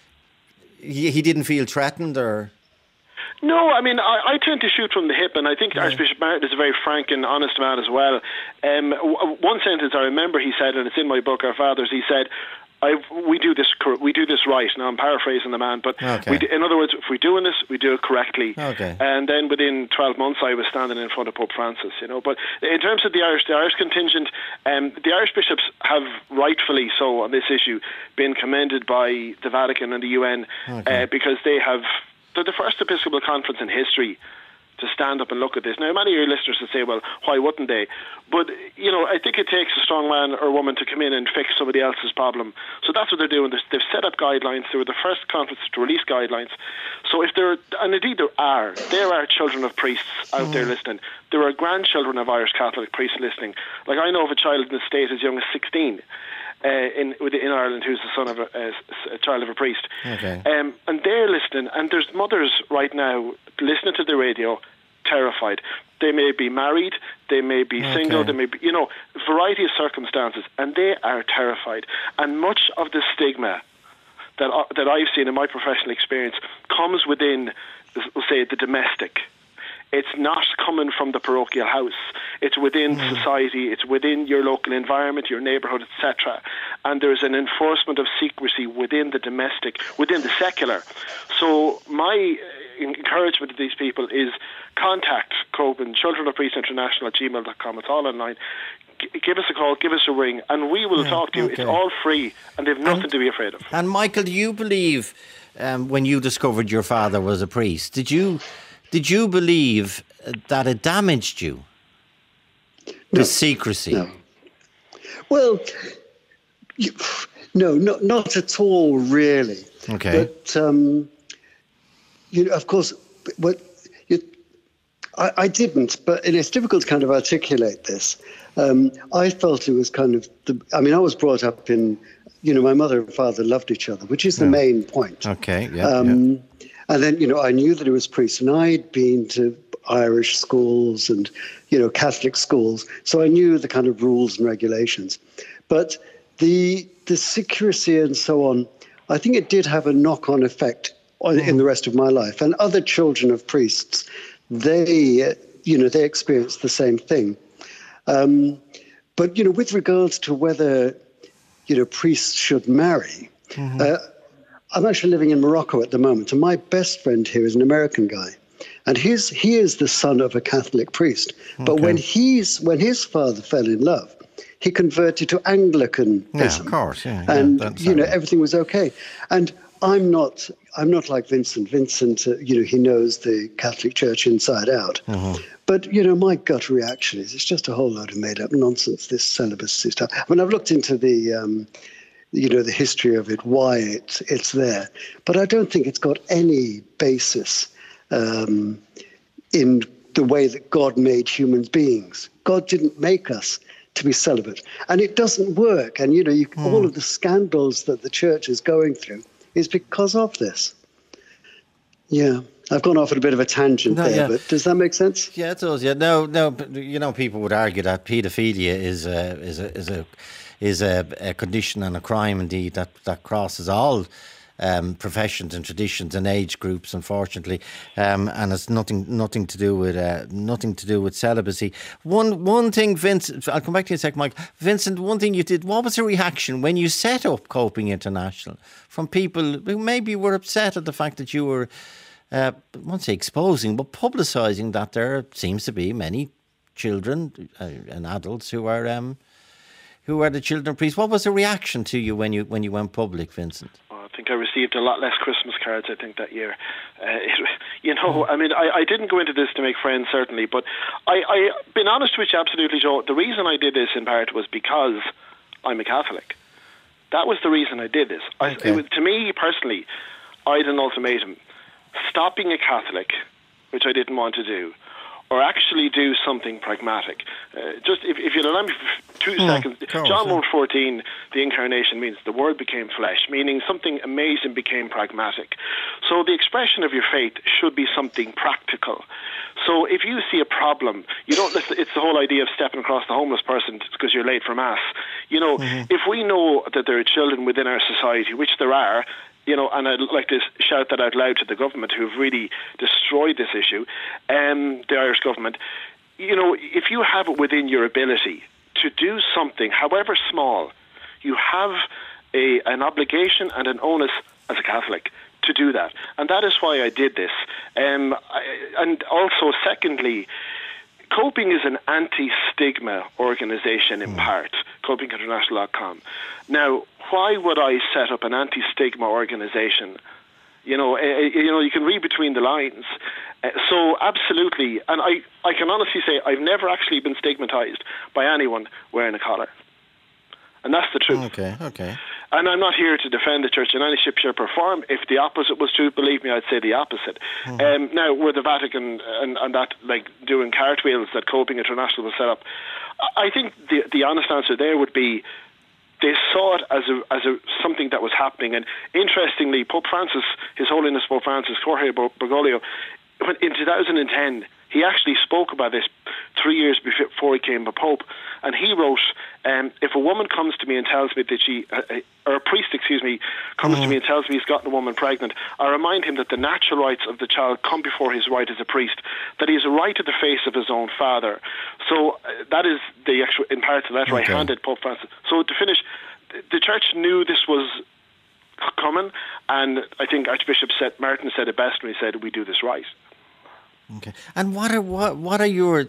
He, he didn't feel threatened, or? No, I mean, I, I tend to shoot from the hip, and I think yeah. Archbishop Martin is a very frank and honest man as well. Um, w- one sentence I remember he said, and it's in my book, Our Fathers. He said, I've, we do this we do this right. Now I'm paraphrasing the man, but okay. we do, in other words, if we're doing this, we do it correctly. Okay. And then within twelve months, I was standing in front of Pope Francis. You know, but in terms of the Irish, the Irish contingent, um, the Irish bishops have rightfully so on this issue been commended by the Vatican and the U N okay. uh, because they have they're the first Episcopal conference in history to stand up and look at this. Now, many of your listeners would say, well, why wouldn't they? But, you know, I think it takes a strong man or woman to come in and fix somebody else's problem. So that's what they're doing. They've set up guidelines. They were the first conference to release guidelines. So if there, and indeed there are, there are children of priests out mm. there listening. There are grandchildren of Irish Catholic priests listening. Like, I know of a child in the state as young as sixteen. Uh, in in Ireland, who's the son of a, a, a child of a priest, okay. um, and they're listening. And there's mothers right now listening to the radio, terrified. They may be married, they may be okay. single, they may be, you know, variety of circumstances, and they are terrified. And much of the stigma that uh, that I've seen in my professional experience comes within, we'll say, the domestic. It's not coming from the parochial house. It's within mm. society. It's within your local environment, your neighbourhood, et cetera. And there's an enforcement of secrecy within the domestic, within the secular. So my encouragement to these people is contact Coben, Children of Priests International at gmail dot com. It's all online. G- give us a call, give us a ring, and we will yeah, talk to you. Okay. It's all free, and they've nothing and, to be afraid of. And Michael, do you believe, um, when you discovered your father was a priest, did you... Did you believe that it damaged you? The no, secrecy? No. Well, you, no, no, not at all, really. Okay. But, um, you know, of course, what you, I, I didn't, but it's difficult to kind of articulate this. Um, I felt it was kind of, the, I mean, I was brought up in, you know, my mother and father loved each other, which is the yeah. main point. Okay, yeah, um, yeah. And then, you know, I knew that he was a priest, and I'd been to Irish schools and, you know, Catholic schools. So I knew the kind of rules and regulations. But the the secrecy and so on, I think it did have a knock-on effect on, mm. in the rest of my life. And other children of priests, they, you know, they experienced the same thing. Um, but, you know, with regards to whether, you know, priests should marry, mm-hmm. uh, I'm actually living in Morocco at the moment, and my best friend here is an American guy, and he's he is the son of a Catholic priest. Okay. But when he's when his father fell in love, he converted to Anglicanism. Yeah, of course, yeah, and yeah, you know everything was okay. And I'm not. I'm not like Vincent. Vincent, uh, you know, he knows the Catholic Church inside out. Mm-hmm. But you know, my gut reaction is it's just a whole load of made-up nonsense. This celibacy stuff. I mean, I've looked into the, um, you know, the history of it, why it, it's there, but I don't think it's got any basis um, in the way that God made human beings. God didn't make us to be celibate, and it doesn't work. And you know, you, mm. all of the scandals that the church is going through is because of this. Yeah, I've gone off at a bit of a tangent no, there, yeah. but does that make sense? Yeah, it does. Yeah, no, no. You know, people would argue that paedophilia is a is a is a is a, a condition and a crime indeed that that crosses all um, professions and traditions and age groups, unfortunately, um, and it's nothing nothing to do with uh, nothing to do with celibacy. One one thing, Vincent. I'll come back to you in a sec, Mike. Vincent, one thing you did. What was the reaction when you set up Coping International from people who maybe were upset at the fact that you were, uh, I won't say exposing, but publicising that there seems to be many children uh, and adults who are um, who are the children of priests? What was the reaction to you when you when you went public, Vincent? I think I received a lot less Christmas cards, I think, that year. Uh, it, you know, I mean, I, I didn't go into this to make friends, certainly, but I, I, been honest with you, absolutely, Joe, the reason I did this in part was because I'm a Catholic. That was the reason I did this. Okay. I, it was, to me, personally, I had an ultimatum. Stop being a Catholic, which I didn't want to do, or actually do something pragmatic. Uh, just, if, if you'll allow me for two mm, seconds. Course, John one fourteen, the incarnation means the word became flesh, meaning something amazing became pragmatic. So the expression of your faith should be something practical. So if you see a problem, you don't listen, it's the whole idea of stepping across the homeless person because you're late for Mass. You know, mm-hmm. if we know that there are children within our society, which there are, you know, and I'd like to shout that out loud to the government who've really destroyed this issue, um, the Irish government. You know, if you have it within your ability to do something, however small, you have a an obligation and an onus as a Catholic to do that. And that is why I did this. Um, I, and also, secondly, Coping is an anti-stigma organisation in part, coping international dot com. Now, why would I set up an anti-stigma organisation? You know, uh, you know, you can read between the lines. Uh, so, absolutely, and I, I can honestly say I've never actually been stigmatised by anyone wearing a collar. And that's the truth. Okay, okay. And I'm not here to defend the church in any shape, shape or form. If the opposite was true, believe me, I'd say the opposite. Mm-hmm. Um, now, were the Vatican and, and that, like, doing cartwheels that Coping International was set up, I think the the honest answer there would be they saw it as a as a something that was happening. And interestingly, Pope Francis, His Holiness Pope Francis, Jorge Bergoglio, in two thousand ten, he actually spoke about this three years before he became a pope, and he wrote, um, if a woman comes to me and tells me that she, uh, or a priest, excuse me, comes mm-hmm. to me and tells me he's gotten a woman pregnant, I remind him that the natural rights of the child come before his right as a priest, that he has a right to the face of his own father. So uh, that is the actual, in part of the letter okay. I handed Pope Francis. So to finish, the church knew this was coming, and I think Archbishop said, Martin said it best when he said, we do this right. Okay, and what are what what are your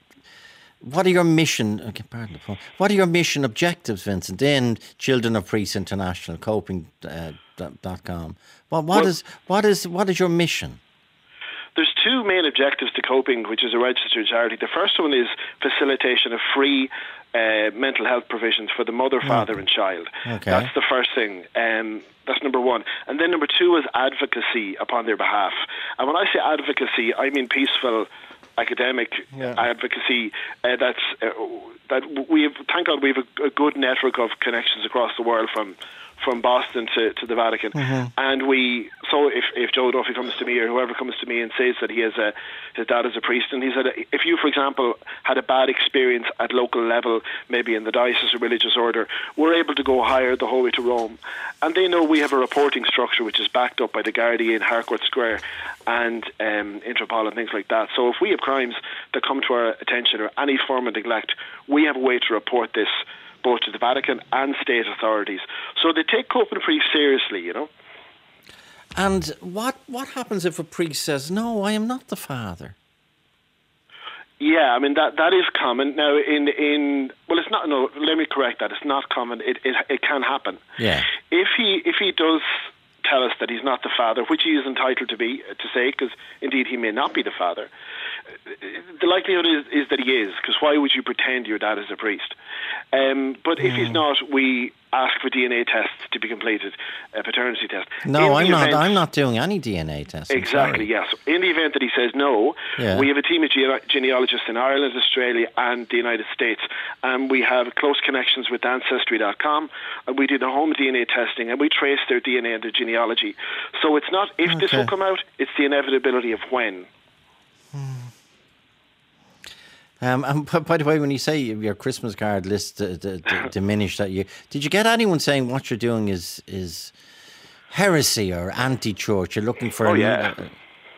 what are your mission? Okay, pardon the phone. What are your mission objectives, Vincent? In Children of Priests International, coping dot com. What what well, is what is what is your mission? There's two main objectives to Coping, which is a registered charity. The first one is facilitation of free uh, mental health provisions for the mother, father, okay. and child. Okay. That's the first thing. Um, that's number one. And then number two is advocacy upon their behalf. And when I say advocacy, I mean peaceful academic yeah. advocacy. Uh, that's uh, that we have. Thank God, we have a, a good network of connections across the world, from from Boston to, to the Vatican. Mm-hmm. And we, so if, if Joe Duffy comes to me or whoever comes to me and says that he has a, his dad is a priest, and he said, if you, for example, had a bad experience at local level, maybe in the diocese or religious order, we're able to go higher the whole way to Rome. And they know we have a reporting structure which is backed up by the Gardaí in Harcourt Square and um, Interpol and things like that. So if we have crimes that come to our attention or any form of neglect, we have a way to report this both to the Vatican and state authorities. So they take Coping Priests seriously, you know. And what what happens if a priest says, no, I am not the father? Yeah, I mean, that that is common. Now, in, in well, it's not, no, let me correct that. It's not common. It it, it can happen. Yeah. If he, if he does tell us that he's not the father, which he is entitled to be, to say, because indeed he may not be the father, the likelihood is, is that he is, because why would you pretend your dad is a priest? Um, but mm. if he's not, we ask for D N A tests to be completed, a paternity test. No, I'm not. I'm not doing any D N A tests. Exactly. Yes. In the event that he says no, yeah. we have a team of gene- genealogists in Ireland, Australia, and the United States, and we have close connections with Ancestry dot com, and we do the home D N A testing, and we trace their D N A and their genealogy. So it's not if okay. this will come out; it's the inevitability of when. Hmm. Um, and by the way, when you say your Christmas card list uh, d- d- diminished that year, did you get anyone saying what you're doing is is heresy or anti-church? You're looking for. Oh a yeah. New, uh,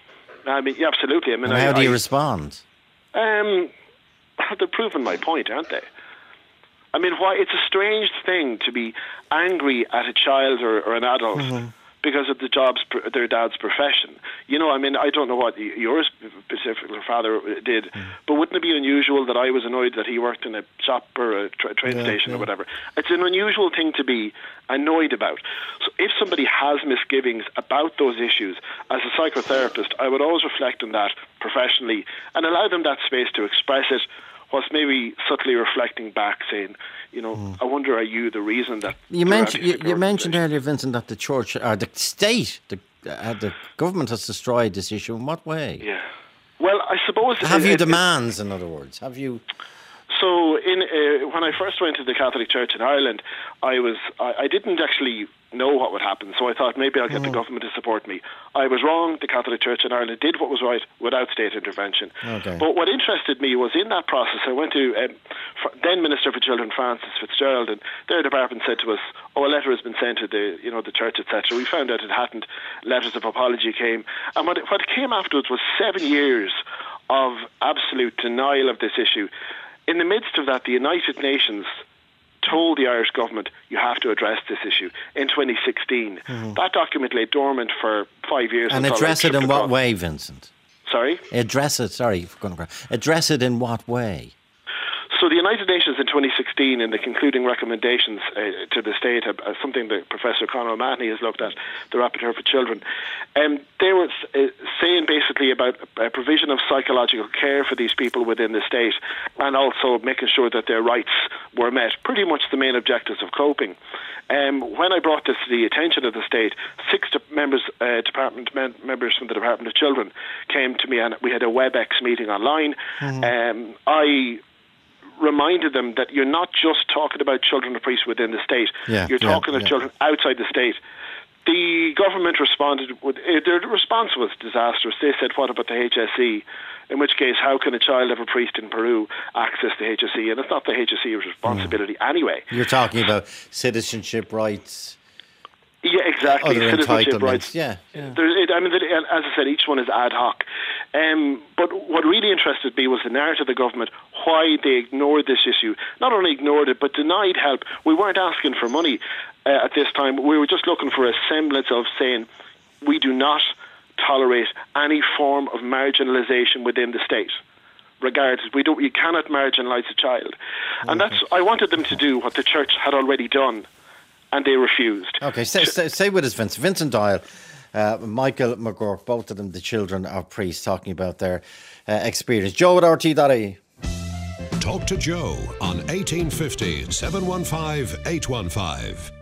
I mean, yeah, absolutely. I mean, and how I, do you I, respond? Um, they're proving my point, aren't they? I mean, why? It's a strange thing to be angry at a child or, or an adult. Mm-hmm. Because of the job's, their dad's profession. You know, I mean, I don't know what your specific father did, mm. but wouldn't it be unusual that I was annoyed that he worked in a shop or a tra- train yeah, station yeah. or whatever? It's an unusual thing to be annoyed about. So if somebody has misgivings about those issues, as a psychotherapist, I would always reflect on that professionally and allow them that space to express it, whilst maybe subtly reflecting back, saying, you know, mm. I wonder, are you the reason that... You mentioned you, you mentioned earlier, Vincent, that the church, or the state, the, uh, the government has destroyed this issue. In what way? Yeah. Well, I suppose... Have it, you it, demands, in other words? Have you... So in uh, when I first went to the Catholic Church in Ireland, I was I, I didn't actually know what would happen, so I thought maybe I'll get mm. the government to support me. I was wrong. The Catholic Church in Ireland did what was right without state intervention. Okay. But what interested me was in that process, I went to um, then Minister for Children Francis Fitzgerald, and their department said to us, "Oh, a letter has been sent to the you know the church, et cetera" We found out it hadn't. Letters of apology came, and what what came afterwards was seven years of absolute denial of this issue. In the midst of that, the United Nations told the Irish government, you have to address this issue in twenty sixteen. Mm-hmm. That document lay dormant for five years. And address it in what way, Vincent? Sorry? Address it, sorry, address it in what way? So the United Nations in twenty sixteen, in the concluding recommendations uh, to the state, uh, something that Professor Conor O'Mahony has looked at, the Rapporteur for Children, um, they were uh, saying basically about a provision of psychological care for these people within the state, and also making sure that their rights were met, pretty much the main objectives of coping. Um, when I brought this to the attention of the state, six de- members, uh, department mem- members from the Department of Children came to me, and we had a WebEx meeting online. Mm-hmm. Um, I reminded them that you're not just talking about children of priests within the state. Yeah, you're talking yeah, of yeah. children outside the state. The government responded with, uh, their response was disastrous. They said, what about the H S E? In which case, how can a child of a priest in Peru access the H S E? And it's not the H S E's responsibility mm. anyway. You're talking about citizenship rights. Yeah, exactly. Other Citizenship rights. Yeah. yeah. There, it, I mean, as I said, each one is ad hoc. Um, but what really interested me was the narrative of the government, why they ignored this issue. Not only ignored it, but denied help. We weren't asking for money uh, at this time. We were just looking for a semblance of saying, we do not tolerate any form of marginalisation within the state. Regardless, we don't. You cannot marginalise a child. And that's. I wanted them to do what the church had already done, and they refused. Okay, stay, stay, stay with us, Vincent. Vincent Dial, uh, Michael McGurk, both of them the children of priests, talking about their uh, experience. Joe at R T dot I E. Talk to Joe on eighteen fifty, seven one five, eight one five.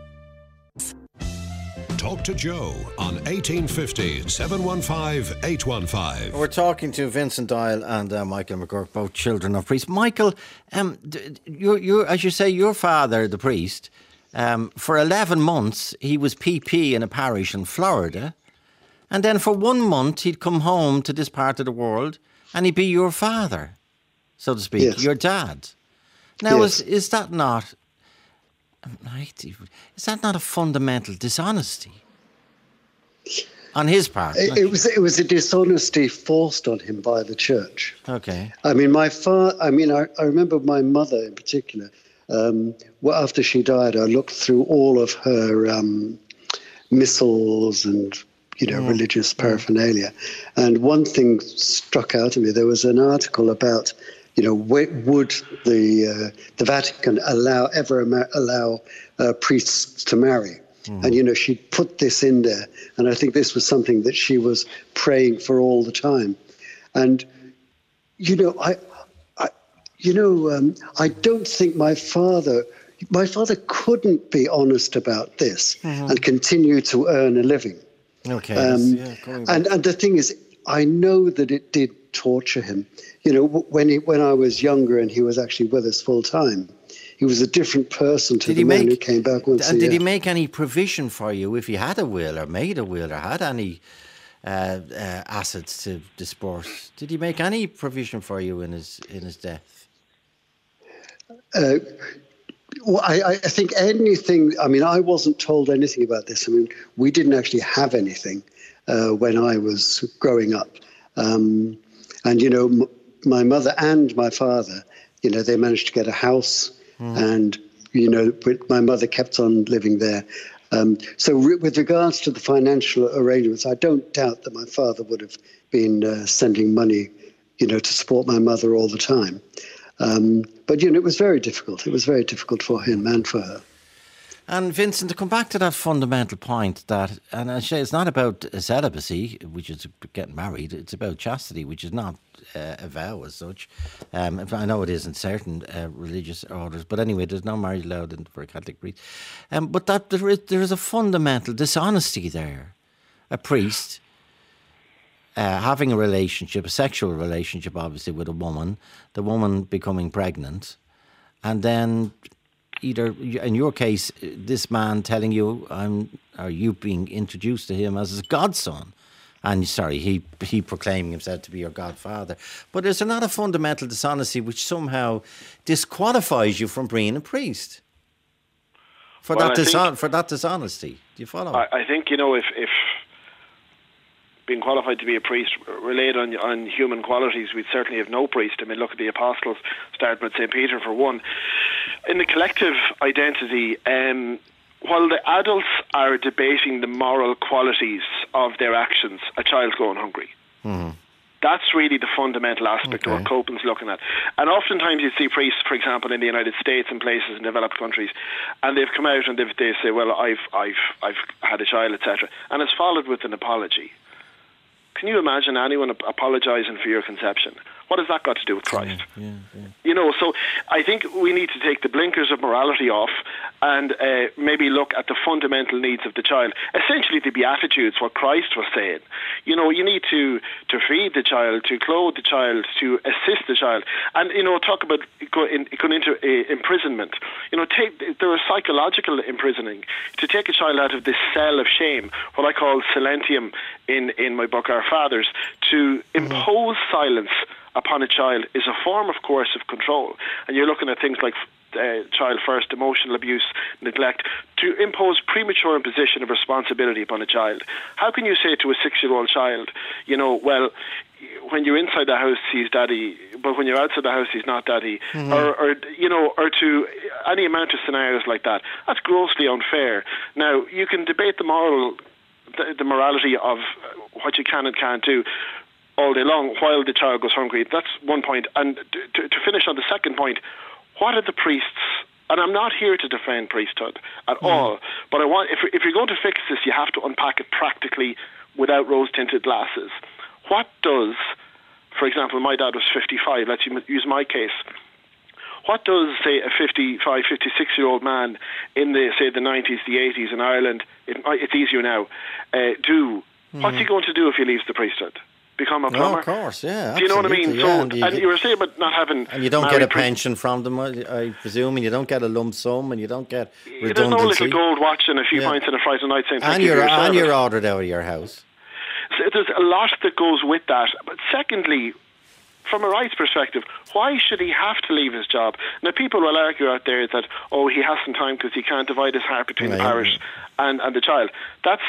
Talk to Joe on eighteen fifty, seven one five, eight one five. We're talking to Vincent Dial and uh, Michael McGurk, both children of priests. Michael, um, you're, you're, as you say, your father, the priest, um, for eleven months, he was P P in a parish in Florida. And then for one month, he'd come home to this part of the world and he'd be your father, so to speak, yes. your dad. Now, yes. is, is that not... Is that not a fundamental dishonesty on his part? It, it was it was a dishonesty forced on him by the church. Okay. I mean, my father. I mean, I, I remember my mother in particular. Um, well, after she died, I looked through all of her um, missals and you know mm. religious paraphernalia, and one thing struck out at me. There was an article about. You know, would the uh, the Vatican allow ever allow uh, priests to marry? Mm. And, you know, she put this in there. And I think this was something that she was praying for all the time. And, you know, I, I you know, um, I don't think my father, my father couldn't be honest about this mm-hmm. and continue to earn a living. Okay. Um, yeah, and, and the thing is, I know that it did torture him. You know, when he, when I was younger and he was actually with us full time, he was a different person to did the man make, who came back once and a did year. he make any provision for you if he had a will or made a will or had any uh, uh, assets to disperse? Did he make any provision for you in his in his death? Uh, well, I, I think anything. I mean, I wasn't told anything about this. I mean, we didn't actually have anything uh, when I was growing up. Um, and you know, m- my mother and my father, you know, they managed to get a house. Mm. And, you know, my mother kept on living there. Um, so re- with regards to the financial arrangements, I don't doubt that my father would have been uh, sending money, you know, to support my mother all the time. Um, but, you know, it was very difficult. It was very difficult for him and for her. And Vincent, to come back to that fundamental point that, and I say it's not about celibacy, which is getting married, it's about chastity, which is not uh, a vow as such. Um, I know it is in certain uh, religious orders, but anyway, there's no marriage allowed in, for a Catholic priest. Um, but that there is, there is a fundamental dishonesty there. A priest uh, having a relationship, a sexual relationship, obviously, with a woman, the woman becoming pregnant, and then either, in your case, this man telling you, I'm, or you being introduced to him as his godson, and sorry, he he proclaiming himself to be your godfather. But is there not a fundamental dishonesty which somehow disqualifies you from being a priest for well, that dishon- for that dishonesty? Do you follow? I, I think, you know, if if being qualified to be a priest relied on on human qualities, we'd certainly have no priest. I mean, look at the apostles, starting with Saint Peter for one. In the collective identity, um, while the adults are debating the moral qualities of their actions, a child's going hungry. Mm-hmm. That's really the fundamental aspect okay. of what Copen's looking at. And oftentimes you see priests, for example, in the United States and places in developed countries, and they've come out and they've, they say, well, I've, I've, I've had a child, et cetera. And it's followed with an apology. Can you imagine anyone apologising for your conception? What has that got to do with Christ? Yeah, yeah, yeah. You know, so I think we need to take the blinkers of morality off and uh, maybe look at the fundamental needs of the child. Essentially, the Beatitudes, what Christ was saying. You know, you need to, to feed the child, to clothe the child, to assist the child. And, you know, talk about going into uh, imprisonment. You know, take there is psychological imprisoning. To take a child out of this cell of shame, what I call silentium in, in my book, Our Fathers, to impose mm-hmm. silence upon a child is a form of coercive control. And you're looking at things like uh, child first, emotional abuse, neglect, to impose premature imposition of responsibility upon a child. How can you say to a six-year-old child, you know, well, when you're inside the house, he's daddy, but when you're outside the house, he's not daddy, mm-hmm. or, or, you know, or to any amount of scenarios like that. That's grossly unfair. Now, you can debate the moral, the, the morality of what you can and can't do all day long while the child goes hungry. That's one point. And to, to finish on the second point, what are the priests? And I'm not here to defend priesthood at mm. all, but I want, if, if you're going to fix this, you have to unpack it practically without rose-tinted glasses. What does, for example, my dad was fifty-five, let's use my case. What does, say, a fifty-five, fifty-six-year-old man in the, say, the nineties, the eighties in Ireland, it, it's easier now, uh, do? Mm. What's he going to do if he leaves the priesthood? Become a plumber? Oh, of course, yeah. Do you know what I mean? Yeah, so, and you, and you were saying about not having... And you don't get a pension from them, I presume, and you don't get a lump sum, and you don't get redundancy. There's no little gold watch and a few yeah. pints on a Friday night saying thank and you you're, for your And service. you're ordered out of your house. So there's a lot that goes with that. But secondly, from a rights perspective, why should he have to leave his job? Now, people will argue out there that, oh, he hasn't time because he can't divide his heart between right. the parish and, and the child. That's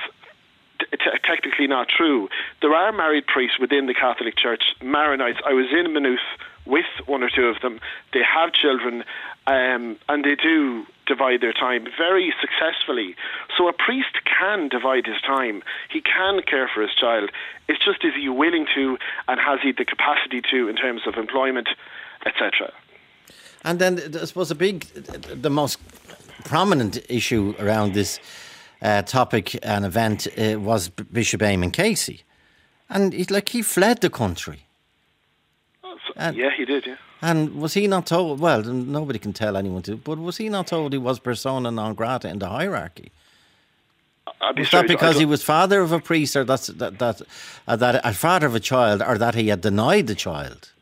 t- technically not true. There are married priests within the Catholic Church, Maronites. I was in Maynooth with one or two of them. They have children, um, and they do divide their time very successfully. So a priest can divide his time. He can care for his child. It's just, is he willing to, and has he the capacity to in terms of employment, et cetera. And then I suppose the big, the most prominent issue around this uh, topic and event uh, was Bishop Eamon Casey. And he, like he fled the country. And, yeah, he did, yeah. And was he not told, well, nobody can tell anyone to, but was he not told he was persona non grata in the hierarchy? I'd be was sorry, that because he was father of a priest, or that's, that that uh, that a father of a child, or that he had denied the child?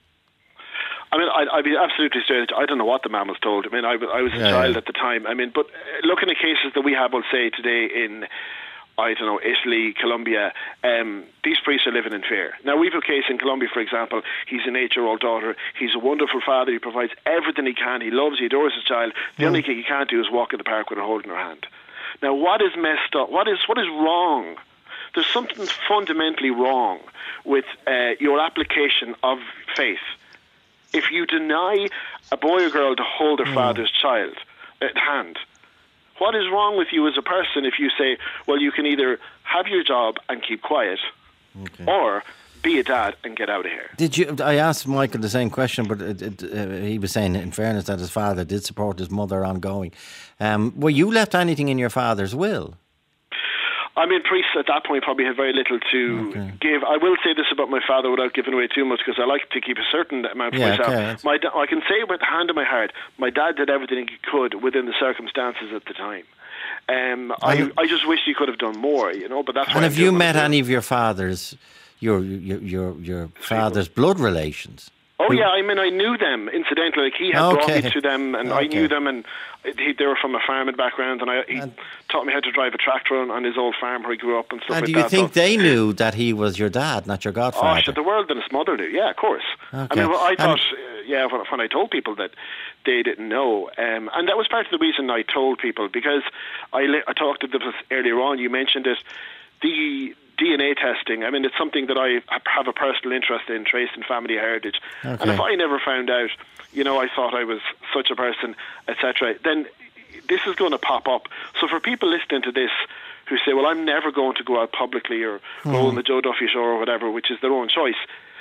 I mean, I'd, I'd be absolutely straight. I don't know what the man was told. I mean, I, I was a yeah, child yeah. at the time. I mean, but looking at cases that we have, we'll say today in, I don't know, Italy, Colombia, um, these priests are living in fear. Now, we have a case in Colombia, for example. He's an eight-year-old daughter. He's a wonderful father. He provides everything he can. He loves, he adores his child. The mm. only thing he can't do is walk in the park with her holding her hand. Now, what is messed up? What is what is wrong? There's something fundamentally wrong with uh, your application of faith. If you deny a boy or girl to hold their mm. father's child at hand, what is wrong with you as a person if you say, well, you can either have your job and keep quiet, okay. or be a dad and get out of here? Did you? I asked Michael the same question, but it, it, uh, he was saying, in fairness, that his father did support his mother ongoing. Um, were you left anything in your father's will? I mean, priests at that point probably had very little to okay. give. I will say this about my father without giving away too much, because I like to keep a certain amount for yeah, myself. Okay, my da- I can say with hand on my heart, my dad did everything he could within the circumstances at the time. Um, I, I just wish he could have done more, you know. But that's. And have you met any of your father's, your your your your father's blood relations? Oh yeah, I mean, I knew them incidentally. Like he had okay. brought me to them, and okay. I knew them, and he, they were from a farming background, and I, he and taught me how to drive a tractor on, on his old farm where he grew up and stuff and like that. that. Do you think so, they knew that he was your dad, not your godfather? Oh, shit, the world and his mother knew. Yeah, of course. Okay. I mean, I thought, and, uh, yeah, when, when I told people that they didn't know, um, and that was part of the reason I told people, because I, li- I talked to them earlier on. You mentioned it. The D N A testing, I mean, it's something that I have a personal interest in, tracing family heritage. Okay. And if I never found out, you know, I thought I was such a person, et cetera, then this is going to pop up. So for people listening to this who say, well, I'm never going to go out publicly or mm. go on the Joe Duffy show or whatever, which is their own choice,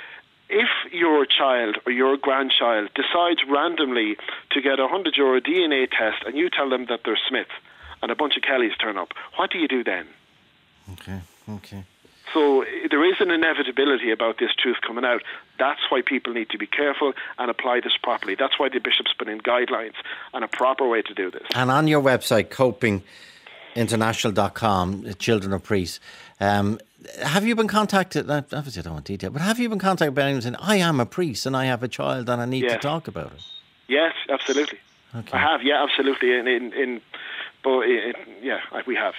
if your child or your grandchild decides randomly to get a one hundred euro D N A test and you tell them that they're Smith and a bunch of Kellys turn up, what do you do then? Okay, okay. So there is an inevitability about this truth coming out. That's why people need to be careful and apply this properly. That's why the bishops put in guidelines and a proper way to do this. And on your website, coping international dot com, Children of Priests, um, have you been contacted, obviously I don't want detail, but have you been contacted by anyone saying, I am a priest and I have a child and I need yes. to talk about it? Yes, absolutely. Okay. I have, yeah, absolutely. In, in, in, but in, yeah, we have.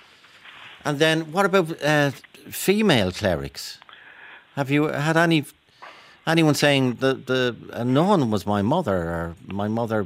And then what about uh, female clerics? Have you had any anyone saying that the uh, no one was my mother or my mother?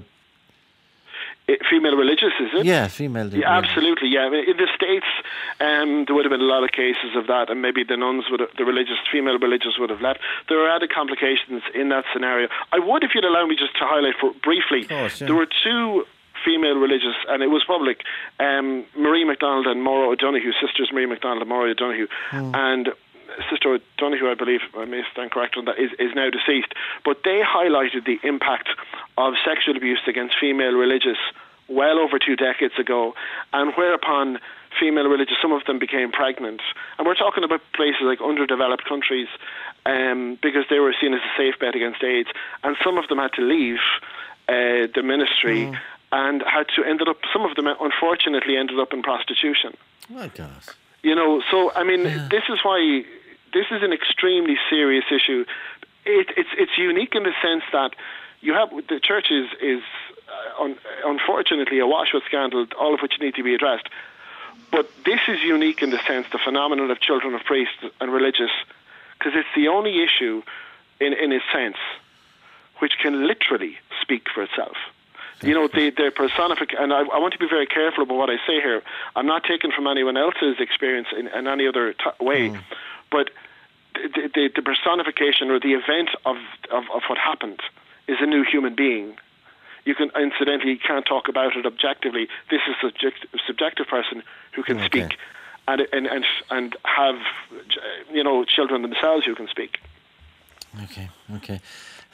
It, female religious, is it? Yeah, female. Yeah, absolutely. Yeah, I mean, in the States, um, there would have been a lot of cases of that, and maybe the nuns would, have, the religious female religious would have left. There are added complications in that scenario. I would, if you'd allow me, just to highlight for briefly. Of course, yeah. There were two female religious, and it was public, um, Marie MacDonald and Maura O'Donoghue, sisters Marie MacDonald and Maura O'Donoghue, mm. and Sister O'Donoghue, I believe, I may stand correct on that, is, is now deceased, but they highlighted the impact of sexual abuse against female religious well over two decades ago, and whereupon female religious, some of them became pregnant, and we're talking about places like underdeveloped countries, um, because they were seen as a safe bet against AIDS, and some of them had to leave uh, the ministry, mm. and had to ended up, some of them unfortunately ended up in prostitution. My God. You know, so, I mean, yeah. this is why, this is an extremely serious issue. It, it's it's unique in the sense that you have, the church is, is uh, un, unfortunately awash with scandal, all of which need to be addressed. But this is unique in the sense, the phenomenon of children of priests and religious, because it's the only issue, in, in a sense, which can literally speak for itself. You know, the, the personification, and I, I want to be very careful about what I say here. I'm not taking from anyone else's experience in, in any other t- way, mm. but the, the, the personification or the event of, of, of what happened is a new human being. You can, incidentally, you can't talk about it objectively. This is a subject, subjective person who can okay. speak and, and, and, and have, you know, children themselves who can speak. Okay, okay.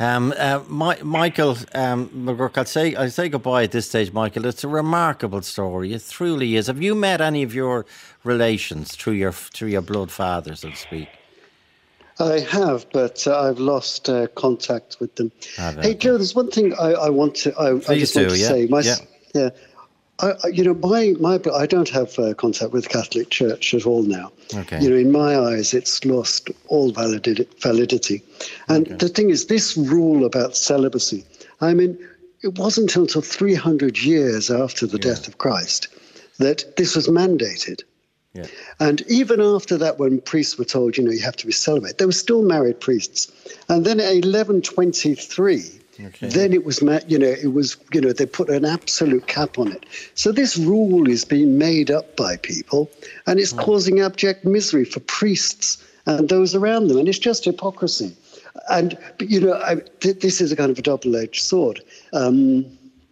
Um, uh, My, Michael um, McGurk, I'll say, I'll say goodbye at this stage, Michael. It's a remarkable story. It truly is. Have you met any of your relations through your through your blood father, so to speak? I have, but uh, I've lost uh, contact with them. Ah, Hey, Joe, there's one thing I, I want to I, I just do, want to yeah. say. My, Yeah. yeah. I, I- you know, my, my, I don't have uh, contact with the Catholic Church at all now. Okay. You know, in my eyes, it's lost all validi- validity. And Okay. the thing is, this rule about celibacy, I mean, it wasn't until three hundred years after the death of Christ that this was mandated. Yeah. And even after that, when priests were told, you know, you have to be celibate, there were still married priests. And then at eleven twenty-three, Okay. then it was, ma- you know, it was, you know, they put an absolute cap on it. So this rule is being made up by people, and it's causing abject misery for priests and those around them. And it's just hypocrisy. And, you know, I, th- this is a kind of a double-edged sword. Um,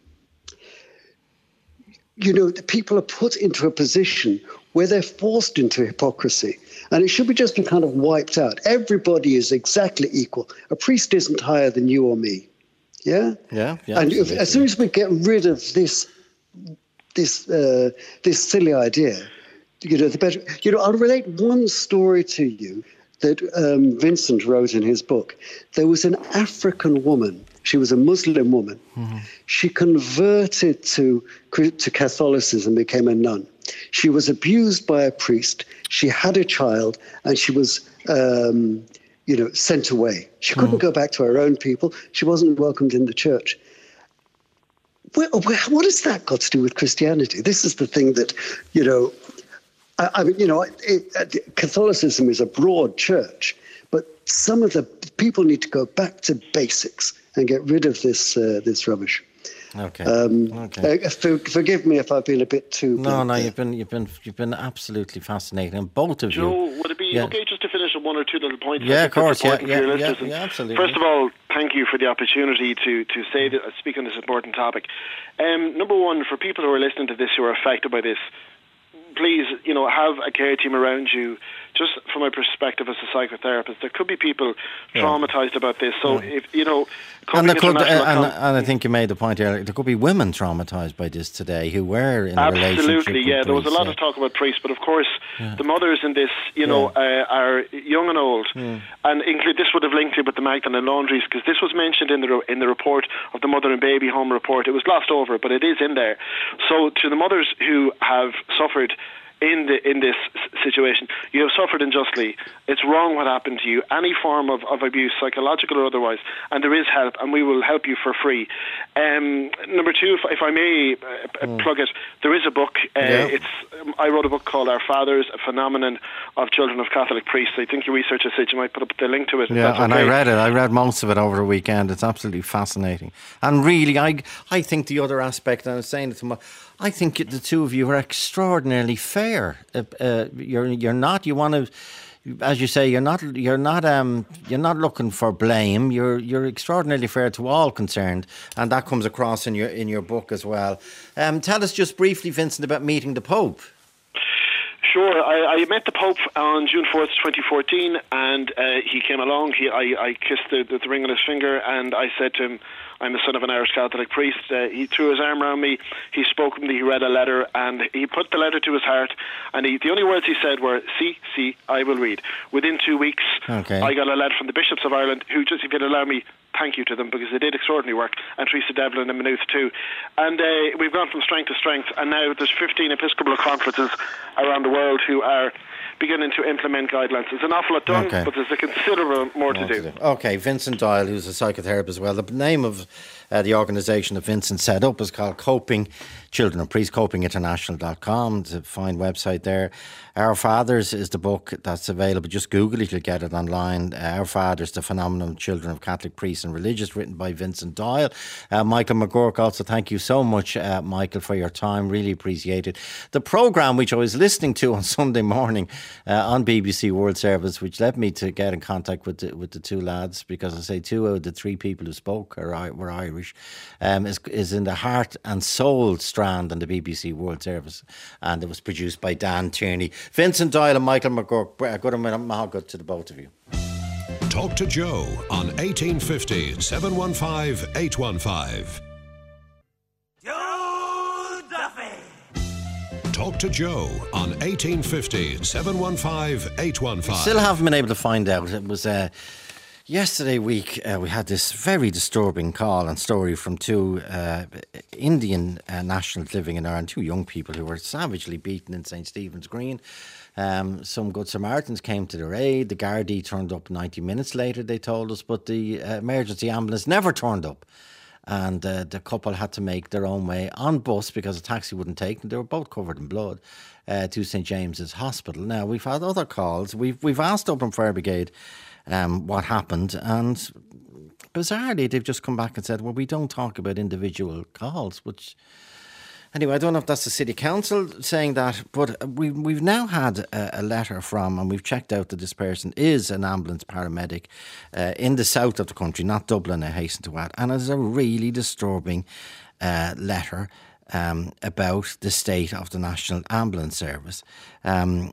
you know, the people are put into a position where they're forced into hypocrisy. And it should be just be kind of wiped out. Everybody is exactly equal. A priest isn't higher than you or me. Yeah? Yeah, yeah, And if, absolutely. as soon as we get rid of this this uh, this silly idea, you know, the better. You know, I'll relate one story to you that um, Vincent wrote in his book. There was an African woman. She was a Muslim woman. Mm-hmm. She converted to to Catholicism, became a nun. She was abused by a priest. She had a child, and she was, um, you know, sent away. She couldn't mm. go back to her own people. She wasn't welcomed in the church. Where, where, what has that got to do with Christianity? This is the thing that, you know, I, I mean, you know, it, it, Catholicism is a broad church, but some of the people need to go back to basics and get rid of this uh, this rubbish. Okay. Um, okay. Uh, for, forgive me if I've been a bit too. No, no, there. you've been, you've been, you've been absolutely fascinating, and both of Joe, you. would it be yeah. okay just to finish on one or two little points? Yeah, of course. Yeah, yeah, yeah, yeah, yeah, absolutely. First of all, thank you for the opportunity to to say that, speak on this important topic. Um, number one, for people who are listening to this who are affected by this, please, you know, have a care team around you. Just from my perspective as a psychotherapist, there could be people yeah. traumatised about this. So, yeah. if you know, and, there could, uh, and, and I think you made the point earlier. There could be women traumatised by this today who were in a relationship. Absolutely, yeah. With there was a lot yeah. of talk about priests, but of course, yeah. the mothers in this, you know, yeah. uh, are young and old, yeah. and include this would have linked it with the Magdalene laundries because this was mentioned in the in the report of the Mother and Baby Home report. It was glossed over, but it is in there. So, to the mothers who have suffered in the in this situation, you have suffered unjustly. It's wrong what happened to you. Any form of, of abuse, psychological or otherwise, and there is help, and we will help you for free. Um, number two, if, if I may uh, mm. plug it, there is a book. Uh, yeah. It's um, I wrote a book called Our Fathers: A Phenomenon of Children of Catholic Priests. I think your researcher said you might put up the link to it. Yeah, okay. and I read it. I read most of it over the weekend. It's absolutely fascinating. And really, I I think the other aspect, and I was saying it to my, I think the two of you are extraordinarily fair. Uh, uh, you're you're not. You want to, as you say, you're not. You're not. Um, you're not looking for blame. You're you're extraordinarily fair to all concerned, and that comes across in your in your book as well. Um, tell us just briefly, Vincent, about meeting the Pope. Sure. I, I met the Pope on June fourth, twenty fourteen, and uh, he came along. He, I, I kissed the, the ring on his finger, and I said to him, I'm the son of an Irish Catholic priest. Uh, he threw his arm around me, he spoke to me, he read a letter, and he put the letter to his heart, and he, the only words he said were, see, see, I will read. Within two weeks, okay. I got a letter from the Bishops of Ireland, who just, if you'd allow me, thank you to them, because they did extraordinary work, and Teresa Devlin and Maynooth too. And uh, we've gone from strength to strength, and now there's fifteen Episcopal conferences around the world who are beginning to implement guidelines. There's an awful lot done, okay. but there's a considerable more, more to, do. to do. Okay, Vincent Doyle, who's a psychotherapist as well. The name of uh, the organisation that Vincent set up is called Coping Children of Priests, coping international dot com. It's a fine website there. Our Fathers is the book that's available. Just Google it, you'll get it online. Uh, Our Fathers, The Phenomenon of Children of Catholic Priests and Religious, written by Vincent Doyle. Uh, Michael McGurk, also thank you so much, uh, Michael, for your time. Really appreciate it. The programme, which I was listening to on Sunday morning uh, on B B C World Service, which led me to get in contact with the, with the two lads, because I say two out of the three people who spoke are, were Irish, um, is, is in the heart and soul strand on the B B C World Service, and it was produced by Dan Tierney. Vincent Doyle and Michael McGurk, good and good to the both of you. Talk to Joe on eighteen fifty, seven one five, eight one five. Joe Duffy. Talk to Joe on eighteen fifty, seven one five, eight one five. Still haven't been able to find out. It was uh, yesterday week uh, we had this very disturbing call and story from two uh, Indian uh, nationals living in Ireland, two young people who were savagely beaten in Saint Stephen's Green. Um, some Good Samaritans came to their aid. The Gardaí turned up ninety minutes later, they told us, but the uh, emergency ambulance never turned up. And uh, the couple had to make their own way on bus because a taxi wouldn't take them. They were both covered in blood uh, to St James's Hospital. Now, we've had other calls. We've we've asked Dublin Fire Brigade um, what happened, and bizarrely, they've just come back and said, well, we don't talk about individual calls, which... Anyway, I don't know if that's the City Council saying that, but we, we've now had a, a letter from, and we've checked out that this person is an ambulance paramedic uh, in the south of the country, not Dublin, I hasten to add. And it's a really disturbing uh, letter um, about the state of the National Ambulance Service. Um,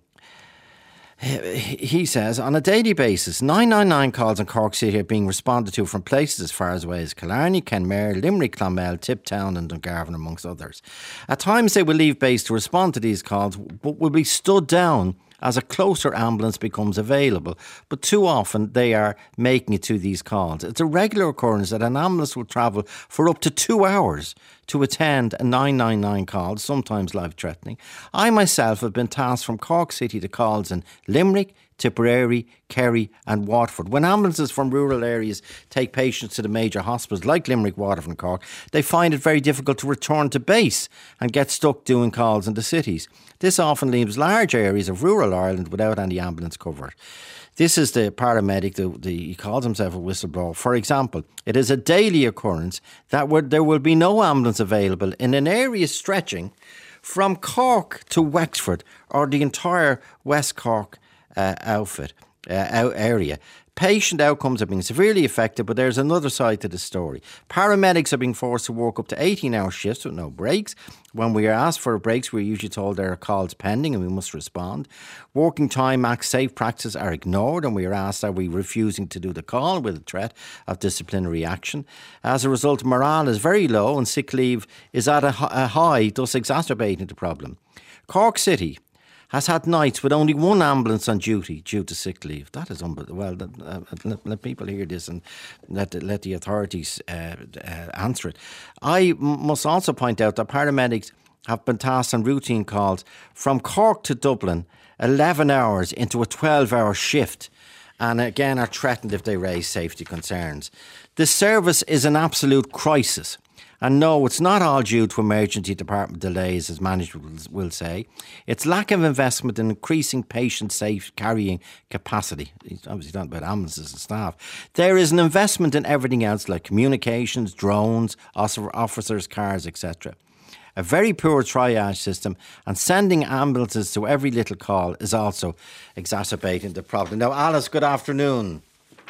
He says, on a daily basis, nine nine nine calls in Cork City are being responded to from places as far away as Killarney, Kenmare, Limerick, Clonmel, Tiptown and Dungarvan, amongst others. At times they will leave base to respond to these calls, but will be stood down as a closer ambulance becomes available. But too often they are making it to these calls. It's a regular occurrence that an ambulance will travel for up to two hours to attend a nine nine nine call, sometimes life-threatening. I myself have been tasked from Cork City to calls in Limerick, Tipperary, Kerry and Waterford. When ambulances from rural areas take patients to the major hospitals like Limerick, Waterford and Cork, they find it very difficult to return to base and get stuck doing calls in the cities. This often leaves large areas of rural Ireland without any ambulance cover. This is the paramedic, the, the, he calls himself a whistleblower. For example, it is a daily occurrence that would, there will be no ambulance available in an area stretching from Cork to Wexford or the entire West Cork uh, outfit, uh, area. Patient outcomes are being severely affected, but there's another side to the story. Paramedics are being forced to work up to eighteen-hour shifts with no breaks. When we are asked for breaks, we're usually told there are calls pending and we must respond. Working time acts, safe practices are ignored, and we are asked, are we refusing to do the call with a threat of disciplinary action? As a result, morale is very low and sick leave is at a high, thus exacerbating the problem. Cork City has had nights with only one ambulance on duty due to sick leave. That is unbelievable. Well, uh, let, let people hear this and let the, let the authorities uh, uh, answer it. I m- must also point out that paramedics have been tasked on routine calls from Cork to Dublin, eleven hours into a twelve-hour shift, and again are threatened if they raise safety concerns. The service is an absolute crisis. And no, it's not all due to emergency department delays, as management will say. It's lack of investment in increasing patient safe carrying capacity. He's obviously talking about ambulances and staff. There is an investment in everything else like communications, drones, officers' cars, et cetera. A very poor triage system, and sending ambulances to every little call is also exacerbating the problem. Now, Alice, good afternoon.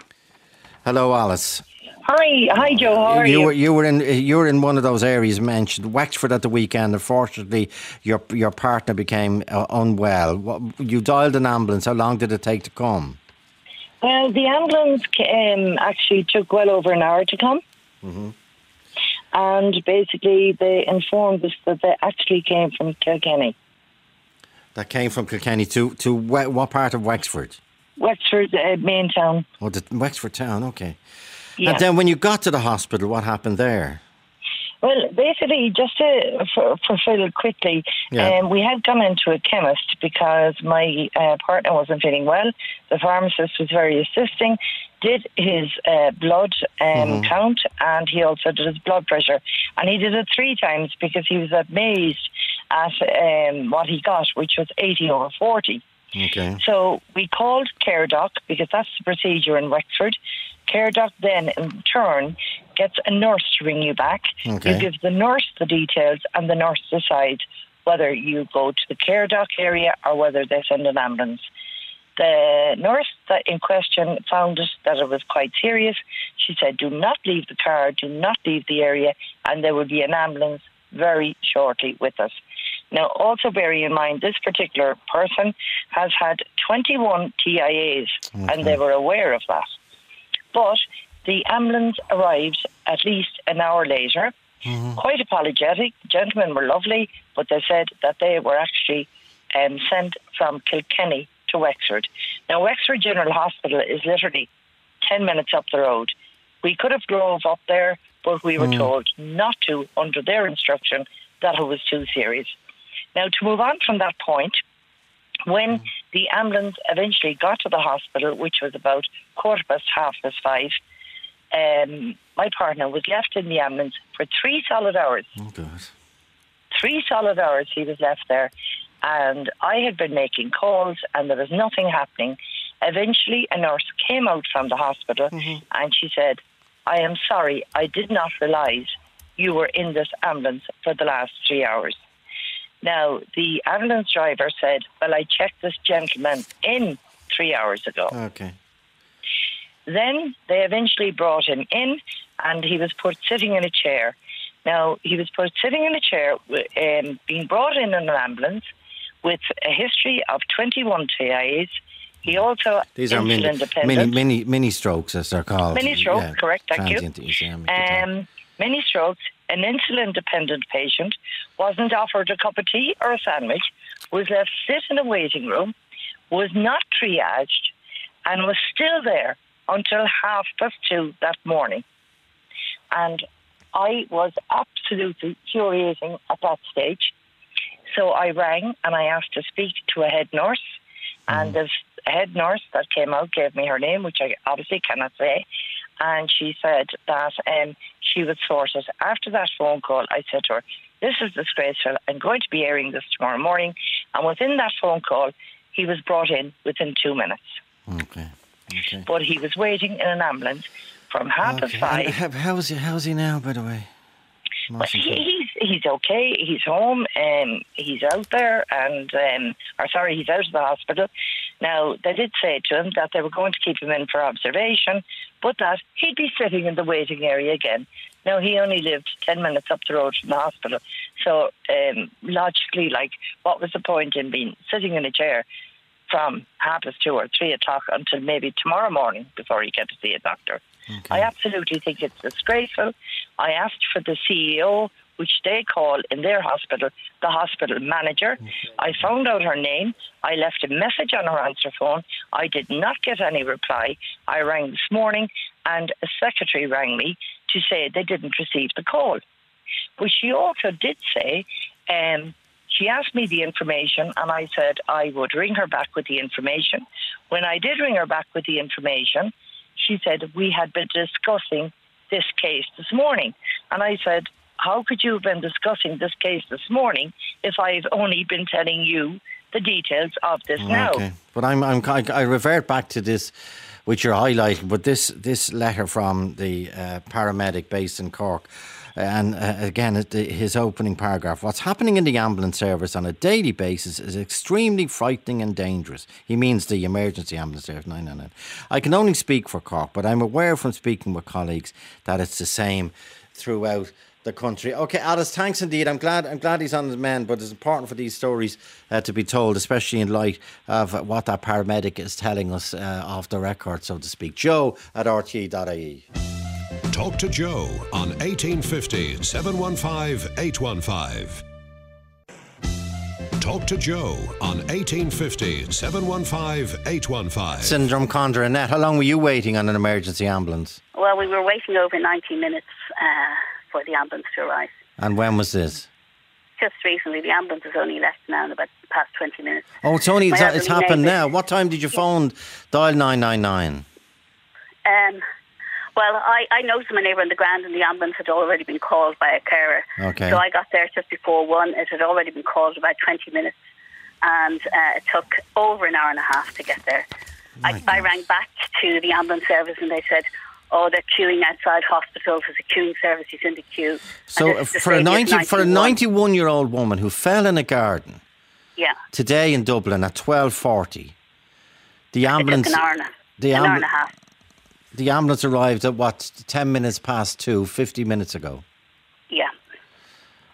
Hello, Alice. Hi, hi, Joe. How are you? You were you were in you were in one of those areas mentioned, Wexford, at the weekend. Unfortunately, your your partner became uh, unwell. What, you dialed an ambulance. How long did it take to come? Well, the ambulance um, actually took well over an hour to come, mm-hmm. and basically they informed us that they actually came from Kilkenny. That came from Kilkenny to to what part of Wexford? Wexford, uh, main town. Oh, the Wexford town. Okay. Yeah. And then when you got to the hospital, what happened there? Well, basically, just to for, fulfill quickly, yeah. um, we had gone into a chemist because my uh, partner wasn't feeling well. The pharmacist was very assisting, did his uh, blood um, mm-hmm. count, and he also did his blood pressure. And he did it three times because he was amazed at um, what he got, which was eighty over forty. Okay. So we called CareDoc because that's the procedure in Wexford. CareDoc then, in turn, gets a nurse to ring you back. Okay. You give the nurse the details, and the nurse decides whether you go to the CareDoc area or whether they send an ambulance. The nurse that in question found it that it was quite serious. She said, do not leave the car, do not leave the area, and there will be an ambulance very shortly with us. Now, also bearing in mind, this particular person has had twenty-one T I As, okay. and they were aware of that. But the ambulance arrived at least an hour later, mm-hmm. quite apologetic. The gentlemen were lovely, but they said that they were actually um, sent from Kilkenny to Wexford. Now, Wexford General Hospital is literally ten minutes up the road. We could have drove up there, but we were mm. told not to under their instruction, that it was too serious. Now, to move on from that point, when mm. the ambulance eventually got to the hospital, which was about quarter past half past five, um, my partner was left in the ambulance for three solid hours. Oh, God. Three solid hours he was left there. And I had been making calls and there was nothing happening. Eventually, a nurse came out from the hospital mm-hmm. and she said, I am sorry, I did not realise you were in this ambulance for the last three hours. Now, the ambulance driver said, well, I checked this gentleman in three hours ago. Okay. Then they eventually brought him in and he was put sitting in a chair. Now, he was put sitting in a chair, um, being brought in an ambulance with a history of twenty-one T I As. He also These are mini, mini, mini, mini strokes, as they're called. Mini strokes, yeah, correct, thank you. Um, mini strokes, an insulin-dependent patient, wasn't offered a cup of tea or a sandwich, was left sit in a waiting room, was not triaged, and was still there until half past two that morning. And I was absolutely furiating at that stage. So I rang and I asked to speak to a head nurse. And the head nurse that came out gave me her name, which I obviously cannot say. And she said that um, she would sort it. After that phone call, I said to her, this is disgraceful. I'm going to be airing this tomorrow morning. And within that phone call, he was brought in within two minutes. Okay. okay. But he was waiting in an ambulance from half past okay. five. How's he, how's he now, by the way? Well, he, he's he's okay. He's home. Um, he's out there, and um, or sorry, he's out of the hospital. Now they did say to him that they were going to keep him in for observation, but that he'd be sitting in the waiting area again. Now he only lived ten minutes up the road from the hospital, so um, logically, like, what was the point in being sitting in a chair from half past two or three o'clock until maybe tomorrow morning before he get to see a doctor? Okay. I absolutely think it's disgraceful. I asked for the C E O, which they call in their hospital the hospital manager. Okay. I found out her name. I left a message on her answer phone. I did not get any reply. I rang this morning and a secretary rang me to say they didn't receive the call. But she also did say, um, she asked me the information and I said I would ring her back with the information. When I did ring her back with the information, she said, we had been discussing this case this morning. And I said, how could you have been discussing this case this morning if I've only been telling you the details of this okay. now? But I'm, I'm, I revert back to this, which you're highlighting, but this, this letter from the uh, paramedic based in Cork. And uh, again, his opening paragraph, what's happening in the ambulance service on a daily basis is extremely frightening and dangerous. He means the emergency ambulance service, nine nine nine. I can only speak for Cork, but I'm aware from speaking with colleagues that it's the same throughout the country. Okay, Alice, thanks indeed. I'm glad I'm glad he's on his mend, but it's important for these stories uh, to be told, especially in light of what that paramedic is telling us uh, off the record, so to speak. Joe at r t e dot i e. Talk to Joe on eighteen fifty, seven one five, eight one five. Talk to Joe on eighteen fifty, seven one five, eight one five. Syndrome Condra Annette, how long were you waiting on an emergency ambulance? Well, we were waiting over ninety minutes uh, for the ambulance to arrive. And when was this? Just recently. The ambulance has only left now in about past twenty minutes. Oh, it's only, it's, it's happened now. What time did you phone dial nine nine nine? Um... Well, I, I noticed my neighbour on the ground and the ambulance had already been called by a carer. Okay. So I got there just before one. It had already been called about twenty minutes and uh, it took over an hour and a half to get there. I, I rang back to the ambulance service and they said, oh, they're queuing outside hospitals. There's a queuing service, he's in the queue. So for a, ninety, for a ninety-one-year-old woman who fell in a garden yeah. today in Dublin at twelve forty, the ambulance... It took an hour and a, the an ambul- hour and a half. The ambulance arrived at, what, ten minutes past two, fifty minutes ago? Yeah.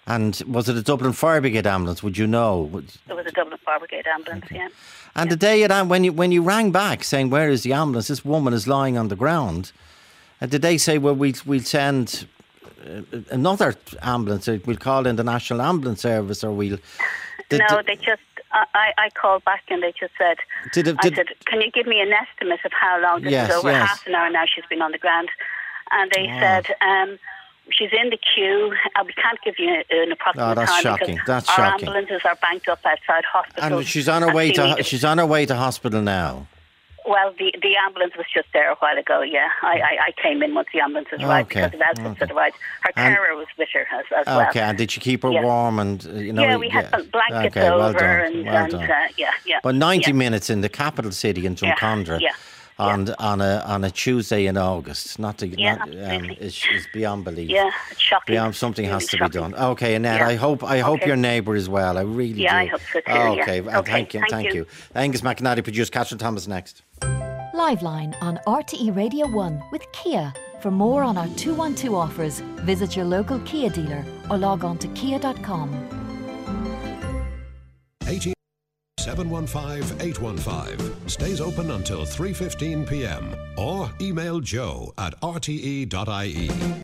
And was it a Dublin Fire Brigade ambulance? Would you know? It was a Dublin Fire Brigade ambulance, okay. yeah. And yeah. the day it, when you when you rang back saying, where is the ambulance? This woman is lying on the ground. And did they say, well, we'll, we'll send another ambulance, we'll call in the National Ambulance Service, or we'll... Did, no, did, they just... I, I called back and they just said, did it, did, I said, can you give me an estimate of how long? This yes, is over yes. half an hour now she's been on the ground. And they oh. said, um, she's in the queue. Uh, we can't give you an approximate oh, that's time shocking. because that's our shocking. ambulances are banked up outside hospitals. And she's on her way to she's on her way to hospital now. Well, the, the ambulance was just there a while ago, yeah. I, I, I came in once the ambulance was arrived okay. because of Elvis okay. had arrived. Her carer was with her as, as well. Okay, and did she keep her yeah. warm? And uh, you know, Yeah, we had yeah. some blankets okay, over well done. and, well and done. Uh, yeah, yeah. But ninety yeah. minutes in the capital city in Drumcondra. Yeah, yeah. On yeah. on a on a Tuesday in August, not to yeah, not, um, it's, it's beyond belief. Yeah, it's shocking. Beyond something really has to shocking. be done. Okay, Annette, yeah. I hope I hope okay. your neighbour is well. I really yeah, do. I hope so too. Okay, yeah. well, okay. thank you, thank, thank you. you. Angus McNally produced. Catherine Thomas next. Liveline on R T E Radio one with Kia. For more on our two one two offers, visit your local Kia dealer or log on to kia dot com. eighteen seven one five eight one five stays open until three fifteen p m or email joe at r t e dot i e.